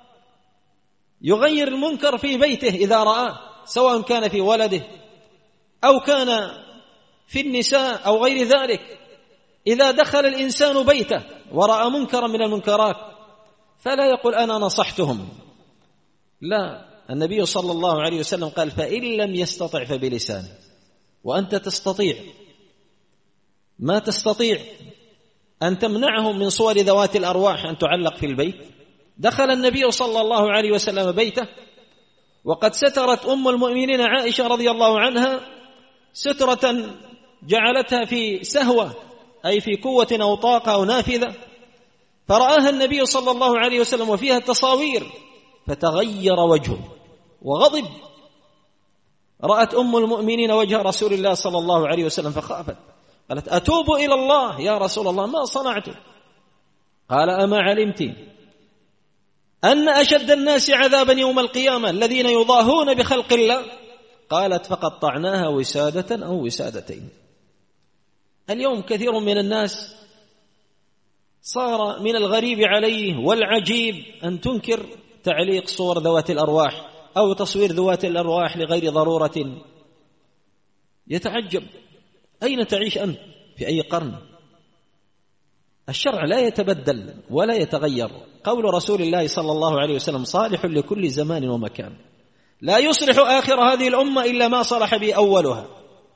يغير المنكر في بيته إذا رآه، سواء كان في ولده أو كان في النساء أو غير ذلك. إذا دخل الإنسان بيته ورأى منكرا من المنكرات فلا يقول أنا نصحتهم، لا، النبي صلى الله عليه وسلم قال: فإن لم يستطع فبلسانه. وأنت تستطيع، ما تستطيع أن تمنعهم من صور ذوات الأرواح أن تعلق في البيت. دخل النبي صلى الله عليه وسلم بيته وقد سترت أم المؤمنين عائشة رضي الله عنها سترة جعلتها في سهوة، أي في قوة أو طاقة أو نافذة، فرآها النبي صلى الله عليه وسلم وفيها تصاوير فتغير وجهه وغضب. رأت أم المؤمنين وجه رسول الله صلى الله عليه وسلم فخافت، قالت: أتوب إلى الله يا رسول الله، ما صنعت؟ قال: أما علمت أن أشد الناس عذابا يوم القيامة الذين يضاهون بخلق الله؟ قالت: فقطعناها وسادة أو وسادتين. اليوم كثير من الناس صار من الغريب عليه والعجيب أن تنكر تعليق صور ذوات الأرواح أو تصوير ذوات الأرواح لغير ضرورة. يتعجب: أين تعيش أنت؟ في أي قرن؟ الشرع لا يتبدل ولا يتغير. قول رسول الله صلى الله عليه وسلم صالح لكل زمان ومكان، لا يصلح آخر هذه الأمة إلا ما صلح به أولها.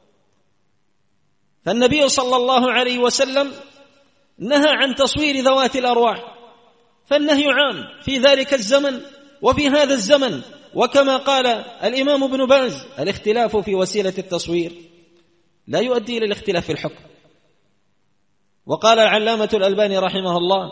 فالنبي صلى الله عليه وسلم نهى عن تصوير ذوات الأرواح، فالنهي عام في ذلك الزمن وفي هذا الزمن. وكما قال الإمام ابن باز: الاختلاف في وسيلة التصوير لا يؤدي إلى الاختلاف في الحكم. وقال العلامة الألباني رحمه الله: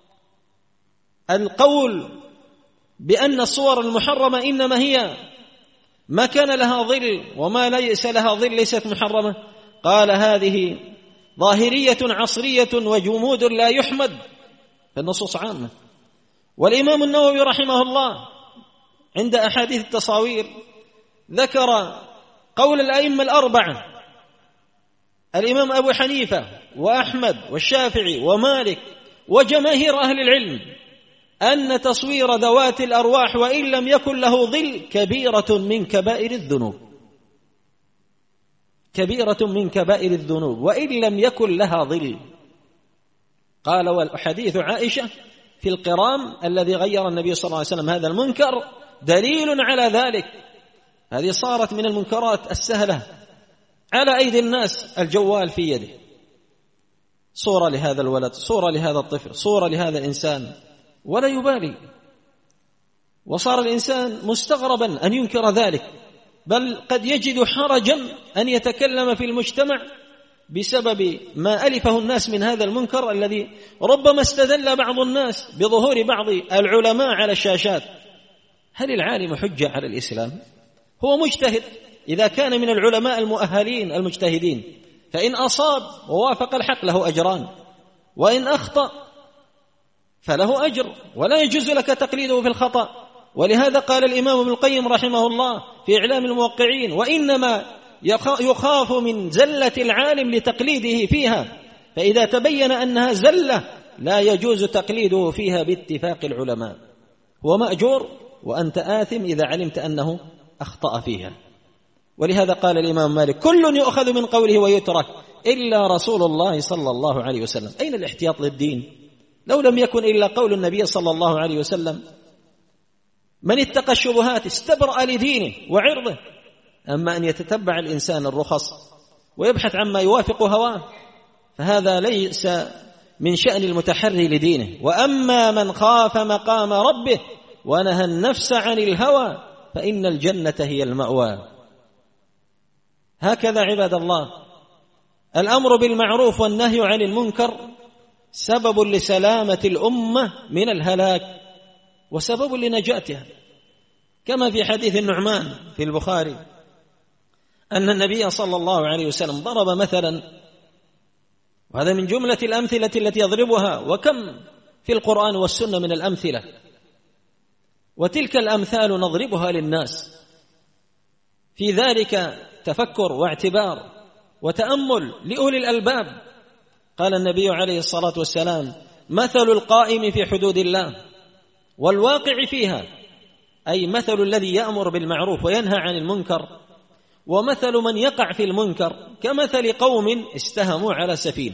القول بأن الصور المحرمة إنما هي ما كان لها ظل وما ليس لها ظل ليست محرمة، قال هذه ظاهرية عصرية وجمود لا يحمد، فالنصوص عامة. والإمام النووي رحمه الله عند أحاديث التصاوير ذكر قول الأئمة الأربعة، الإمام أبو حنيفة وأحمد والشافعي ومالك وجماهير أهل العلم، أن تصوير ذوات الأرواح وإن لم يكن له ظل كبيرة من كبائر الذنوب، كبيرة من كبائر الذنوب وإن لم يكن لها ظل. قال: والحديث عائشة في القرام الذي غير النبي صلى الله عليه وسلم هذا المنكر دليل على ذلك. هذه صارت من المنكرات السهلة على أيدي الناس، الجوال في يده، صورة لهذا الولد، صورة لهذا الطفل، صورة لهذا الإنسان، ولا يبالي، وصار الإنسان مستغربا أن ينكر ذلك، بل قد يجد حرجا أن يتكلم في المجتمع بسبب ما ألفه الناس من هذا المنكر الذي ربما استدل بعض الناس بظهور بعض العلماء على الشاشات. هل العالم حجة على الإسلام؟ هو مجتهد إذا كان من العلماء المؤهلين المجتهدين، فإن أصاب ووافق الحق له أجران، وإن أخطأ فله أجر، ولا يجوز لك تقليده في الخطأ. ولهذا قال الإمام ابن القيم رحمه الله في إعلام الموقعين: وإنما يخاف من زلة العالم لتقليده فيها، فإذا تبين أنها زلة لا يجوز تقليده فيها باتفاق العلماء، هو مأجور وأنت آثم إذا علمت أنه أخطأ فيها. ولهذا قال الإمام مالك: كل يؤخذ من قوله ويترك إلا رسول الله صلى الله عليه وسلم. أين الاحتياط للدين لو لم يكن إلا قول النبي صلى الله عليه وسلم؟ من اتقى الشبهات استبرأ لدينه وعرضه. أما أن يتتبع الإنسان الرخص ويبحث عما يوافق هواه فهذا ليس من شأن المتحري لدينه. وأما من خاف مقام ربه ونهى النفس عن الهوى فإن الجنة هي المأوى. هكذا عباد الله الأمر بالمعروف والنهي عن المنكر سبب لسلامة الأمة من الهلاك وسبب لنجاتها، كما في حديث النعمان في البخاري أن النبي صلى الله عليه وسلم ضرب مثلا، وهذا من جملة الأمثلة التي يضربها، وكم في القرآن والسنة من الأمثلة، وتلك الأمثال نضربها للناس، في ذلك تفكر واعتبار وتأمل لأولي الألباب. قال النبي عليه الصلاة والسلام: مثل القائم في حدود الله والواقع فيها، أي مثل الذي يأمر بالمعروف وينهى عن المنكر، ومثل من يقع في المنكر كمثل قوم استهموا على سفينة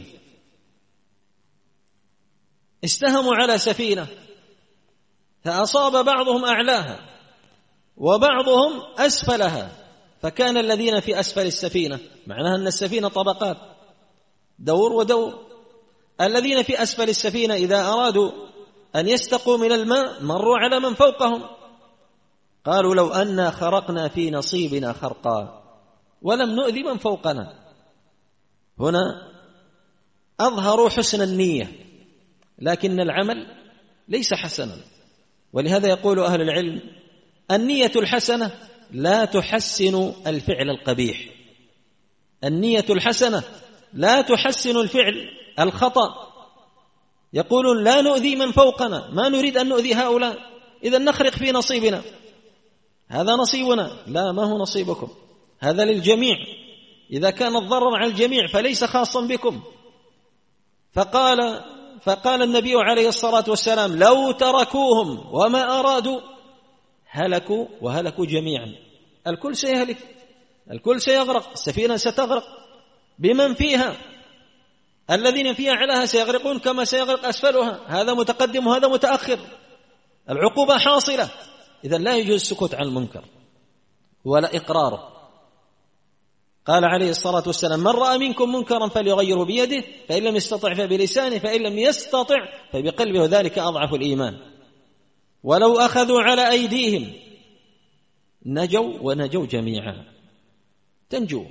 استهموا على سفينة فأصاب بعضهم أعلاها وبعضهم أسفلها، فكان الذين في أسفل السفينة، معناها أن السفينة طبقات دور ودور، الذين في أسفل السفينة إذا أرادوا أن يستقوا من الماء مروا على من فوقهم، قالوا: لو أنا خرقنا في نصيبنا خرقا ولم نؤذي من فوقنا. هنا أظهروا حسن النية، لكن العمل ليس حسنا. ولهذا يقول أهل العلم: النية الحسنة لا تحسن الفعل القبيح، النية الحسنة لا تحسن الفعل الخطأ. يقولون: لا نؤذي من فوقنا، ما نريد أن نؤذي هؤلاء، إذا نخرق في نصيبنا، هذا نصيبنا. لا، ما هو نصيبكم، هذا للجميع، إذا كان الضرر على الجميع فليس خاصا بكم. فقال فقال النبي عليه الصلاة والسلام: لو تركوهم وما أرادوا هلكوا وهلكوا جميعا. الكل سيهلك، الكل سيغرق، السفينة ستغرق بمن فيها، الذين فيها أعلاها سيغرقون كما سيغرق أسفلها، هذا متقدم وهذا متأخر، العقوبة حاصلة. إذن لا يجوز السكوت عن المنكر ولا إقراره. قال عليه الصلاة والسلام: من رأى منكم منكرا فليغيره بيده، فإن لم يستطع فبلسانه، فإن لم يستطع فبقلبه، وذلك أضعف الإيمان. ولو أخذوا على أيديهم نجوا ونجوا جميعا، تنجو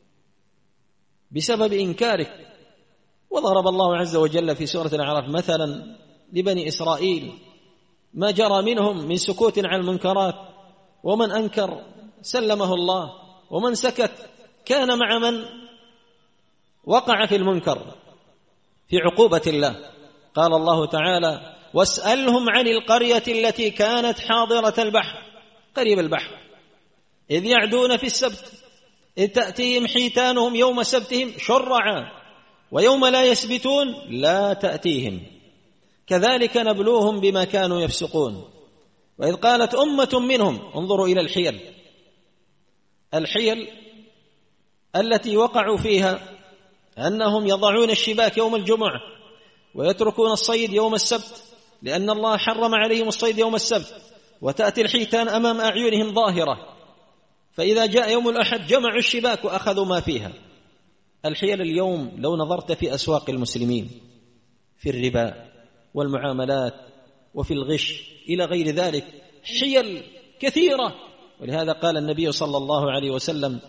بسبب إنكارك. وضرب الله عز وجل في سورة الأعراف مثلا لبني إسرائيل ما جرى منهم من سكوت عن المنكرات، ومن أنكر سلمه الله، ومن سكت كان مع من وقع في المنكر في عقوبة الله. قال الله تعالى: واسألهم عن القرية التي كانت حاضرة البحر، قريب البحر، إذ يعدون في السبت إذ تأتيهم حيتانهم يوم سبتهم شرعا ويوم لا يسبتون لا تأتيهم كذلك نبلوهم بما كانوا يفسقون. وإذ قالت أمة منهم، انظروا إلى الحيل الحيل التي وقعوا فيها، أنهم يضعون الشباك يوم الجمعة ويتركون الصيد يوم السبت، لأن الله حرم عليهم الصيد يوم السبت، وتأتي الحيتان أمام أعينهم ظاهرة، فإذا جاء يوم الأحد جمعوا الشباك وأخذوا ما فيها. الحيل اليوم لو نظرت في أسواق المسلمين في الربا والمعاملات وفي الغش إلى غير ذلك، حيل كثيرة. ولهذا قال النبي صلى الله عليه وسلم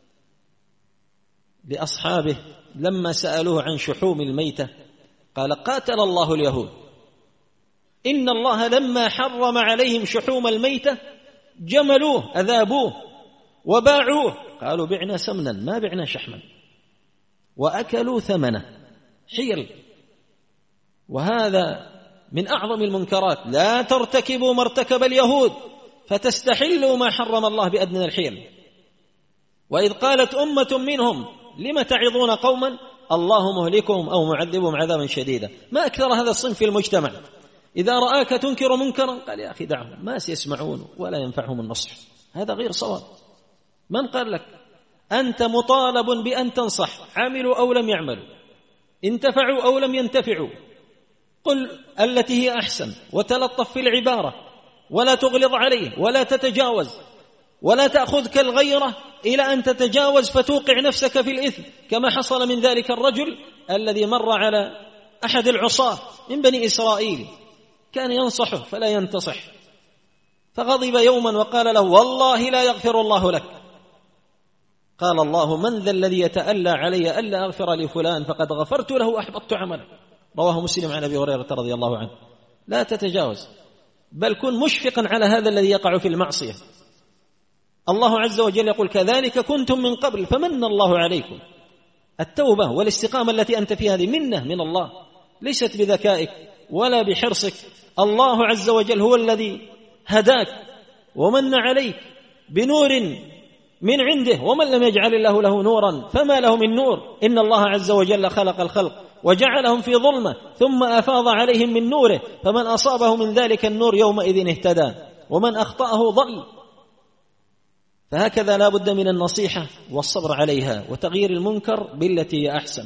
لأصحابه لما سألوه عن شحوم الميتة قال: قاتل الله اليهود، إن الله لما حرم عليهم شحوم الميتة جملوه أذابوه وباعوه، قالوا بعنا سمنا ما بعنا شحما، وأكلوا ثمنه. حيل. وهذا من أعظم المنكرات. لا ترتكبوا ما ارتكب اليهود فتستحلوا ما حرم الله بأدنى الحيل. وإذ قالت أمة منهم لم تعظون قوما الله مهلكهم أو معذبهم عذابا شديدا. ما أكثر هذا الصنف في المجتمع، إذا رآك تنكر منكرا قال: يا أخي دعهم، ما سيسمعون ولا ينفعهم النصح. هذا غير صواب. من قال لك؟ أنت مطالب بأن تنصح، عملوا أو لم يعملوا، انتفعوا أو لم ينتفعوا. قل التي هي أحسن، وتلطف في العبارة، ولا تغلظ عليه، ولا تتجاوز، ولا تأخذك الغيرة إلى أن تتجاوز فتوقع نفسك في الإثم، كما حصل من ذلك الرجل الذي مر على أحد العصاة من بني إسرائيل، كان ينصحه فلا ينتصح، فغضب يوما وقال له: والله لا يغفر الله لك. قال الله: من ذا الذي يتألى علي ألا أغفر لفلان فقد غفرت له وأحبطت عمله. رواه مسلم عن أبي هريرة رضي الله عنه. لا تتجاوز، بل كن مشفقا على هذا الذي يقع في المعصية. الله عز وجل يقول: كذلك كنتم من قبل فمن الله عليكم. التوبة والاستقامة التي أنت فيها هذه منة من الله، ليست بذكائك ولا بحرصك. الله عز وجل هو الذي هداك ومن عليك بنور من عنده، ومن لم يجعل الله له نورا فما له من نور. إن الله عز وجل خلق الخلق وجعلهم في ظلمة ثم أفاض عليهم من نوره، فمن أصابه من ذلك النور يومئذ اهتدى ومن أخطأه ضل. فهكذا لا بد من النصيحة والصبر عليها وتغيير المنكر بالتي هي أحسن.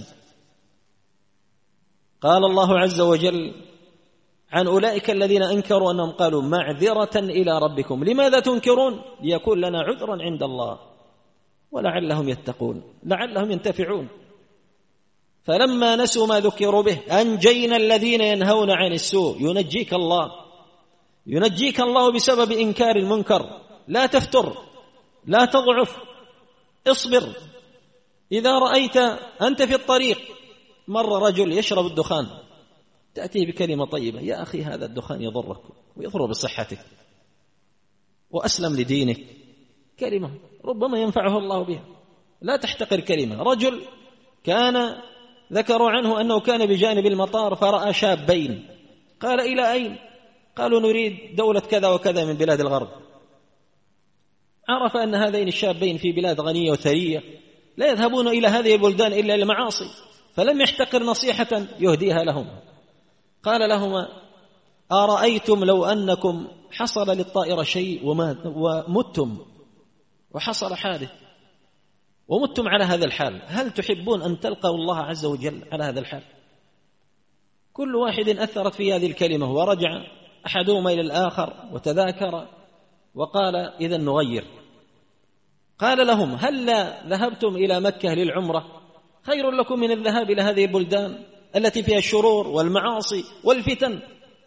قال الله عز وجل عن أولئك الذين أنكروا أنهم قالوا: معذرة إلى ربكم. لماذا تنكرون؟ ليكون لنا عذرا عند الله ولعلهم يتقون، لعلهم ينتفعون. فلما نسوا ما ذكروا به أنجينا الذين ينهون عن السوء. ينجيك الله، ينجيك الله بسبب إنكار المنكر. لا تفتر، لا تضعف، اصبر. إذا رأيت أنت في الطريق مر رجل يشرب الدخان، تأتيه بكلمة طيبة: يا أخي هذا الدخان يضرك ويضر بصحتك وأسلم لدينك. كلمة ربما ينفعه الله بها، لا تحتقر كلمة. رجل كان ذكروا عنه أنه كان بجانب المطار فرأى شابين، قال: إلى أين؟ قالوا: نريد دولة كذا وكذا من بلاد الغرب. عرف أن هذين الشابين في بلاد غنية وثرية لا يذهبون إلى هذه البلدان إلا للمعاصي، فلم يحتقر نصيحة يهديها لهم. قال لهما: أرأيتم لو أنكم حصل للطائرة شيء ومتم وحصل حادث ومتم على هذا الحال، هل تحبون أن تلقوا الله عز وجل على هذا الحال؟ كل واحد أثرت في هذه الكلمة، ورجع أحدهما إلى الآخر وتذاكر وقال: إذن نغير. قال لهم: هل لا ذهبتم إلى مكة للعمرة؟ خير لكم من الذهاب إلى هذه البلدان التي فيها الشرور والمعاصي والفتن.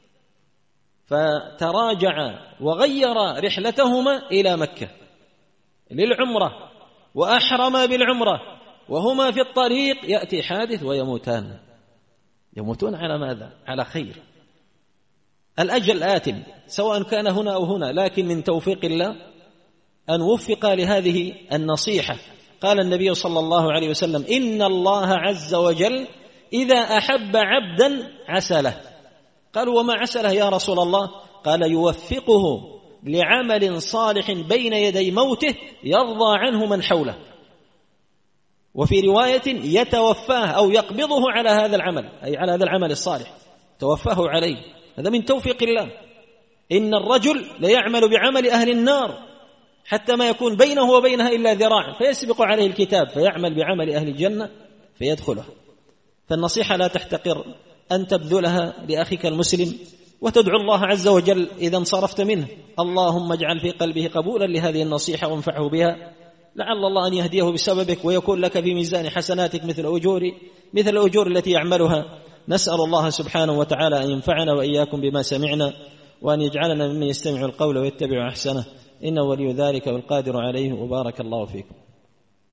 فتراجع وغير رحلتهما إلى مكة للعمرة، وأحرما بالعمرة، وهما في الطريق يأتي حادث ويموتان. يموتون على ماذا؟ على خير. الأجل آتم سواء كان هنا أو هنا، لكن من توفيق الله أن وفق لهذه النصيحة. قال النبي صلى الله عليه وسلم: إن الله عز وجل إذا أحب عبدا عسله. قالوا: وما عسله يا رسول الله؟ قال: يوفقه لعمل صالح بين يدي موته يرضى عنه من حوله. وفي رواية: يتوفاه أو يقبضه على هذا العمل، أي على هذا العمل الصالح توفاه عليه. هذا من توفيق الله. إن الرجل ليعمل بعمل أهل النار حتى ما يكون بينه وبينها إلا ذراع، فيسبق عليه الكتاب فيعمل بعمل أهل الجنة فيدخلها. فالنصيحة لا تحتقر أن تبذلها لأخيك المسلم، وتدعو الله عز وجل إذا انصرفت منه: اللهم اجعل في قلبه قبولا لهذه النصيحة وانفعه بها، لعل الله أن يهديه بسببك ويكون لك في ميزان حسناتك مثل أجور مثل الأجور التي يعملها نسأل الله سبحانه وتعالى أن ينفعنا وإياكم بما سمعنا، وأن يجعلنا ممن يستمع القول ويتبع أحسنه، إنه ولي ذلك والقادر عليه، وبارك الله فيكم.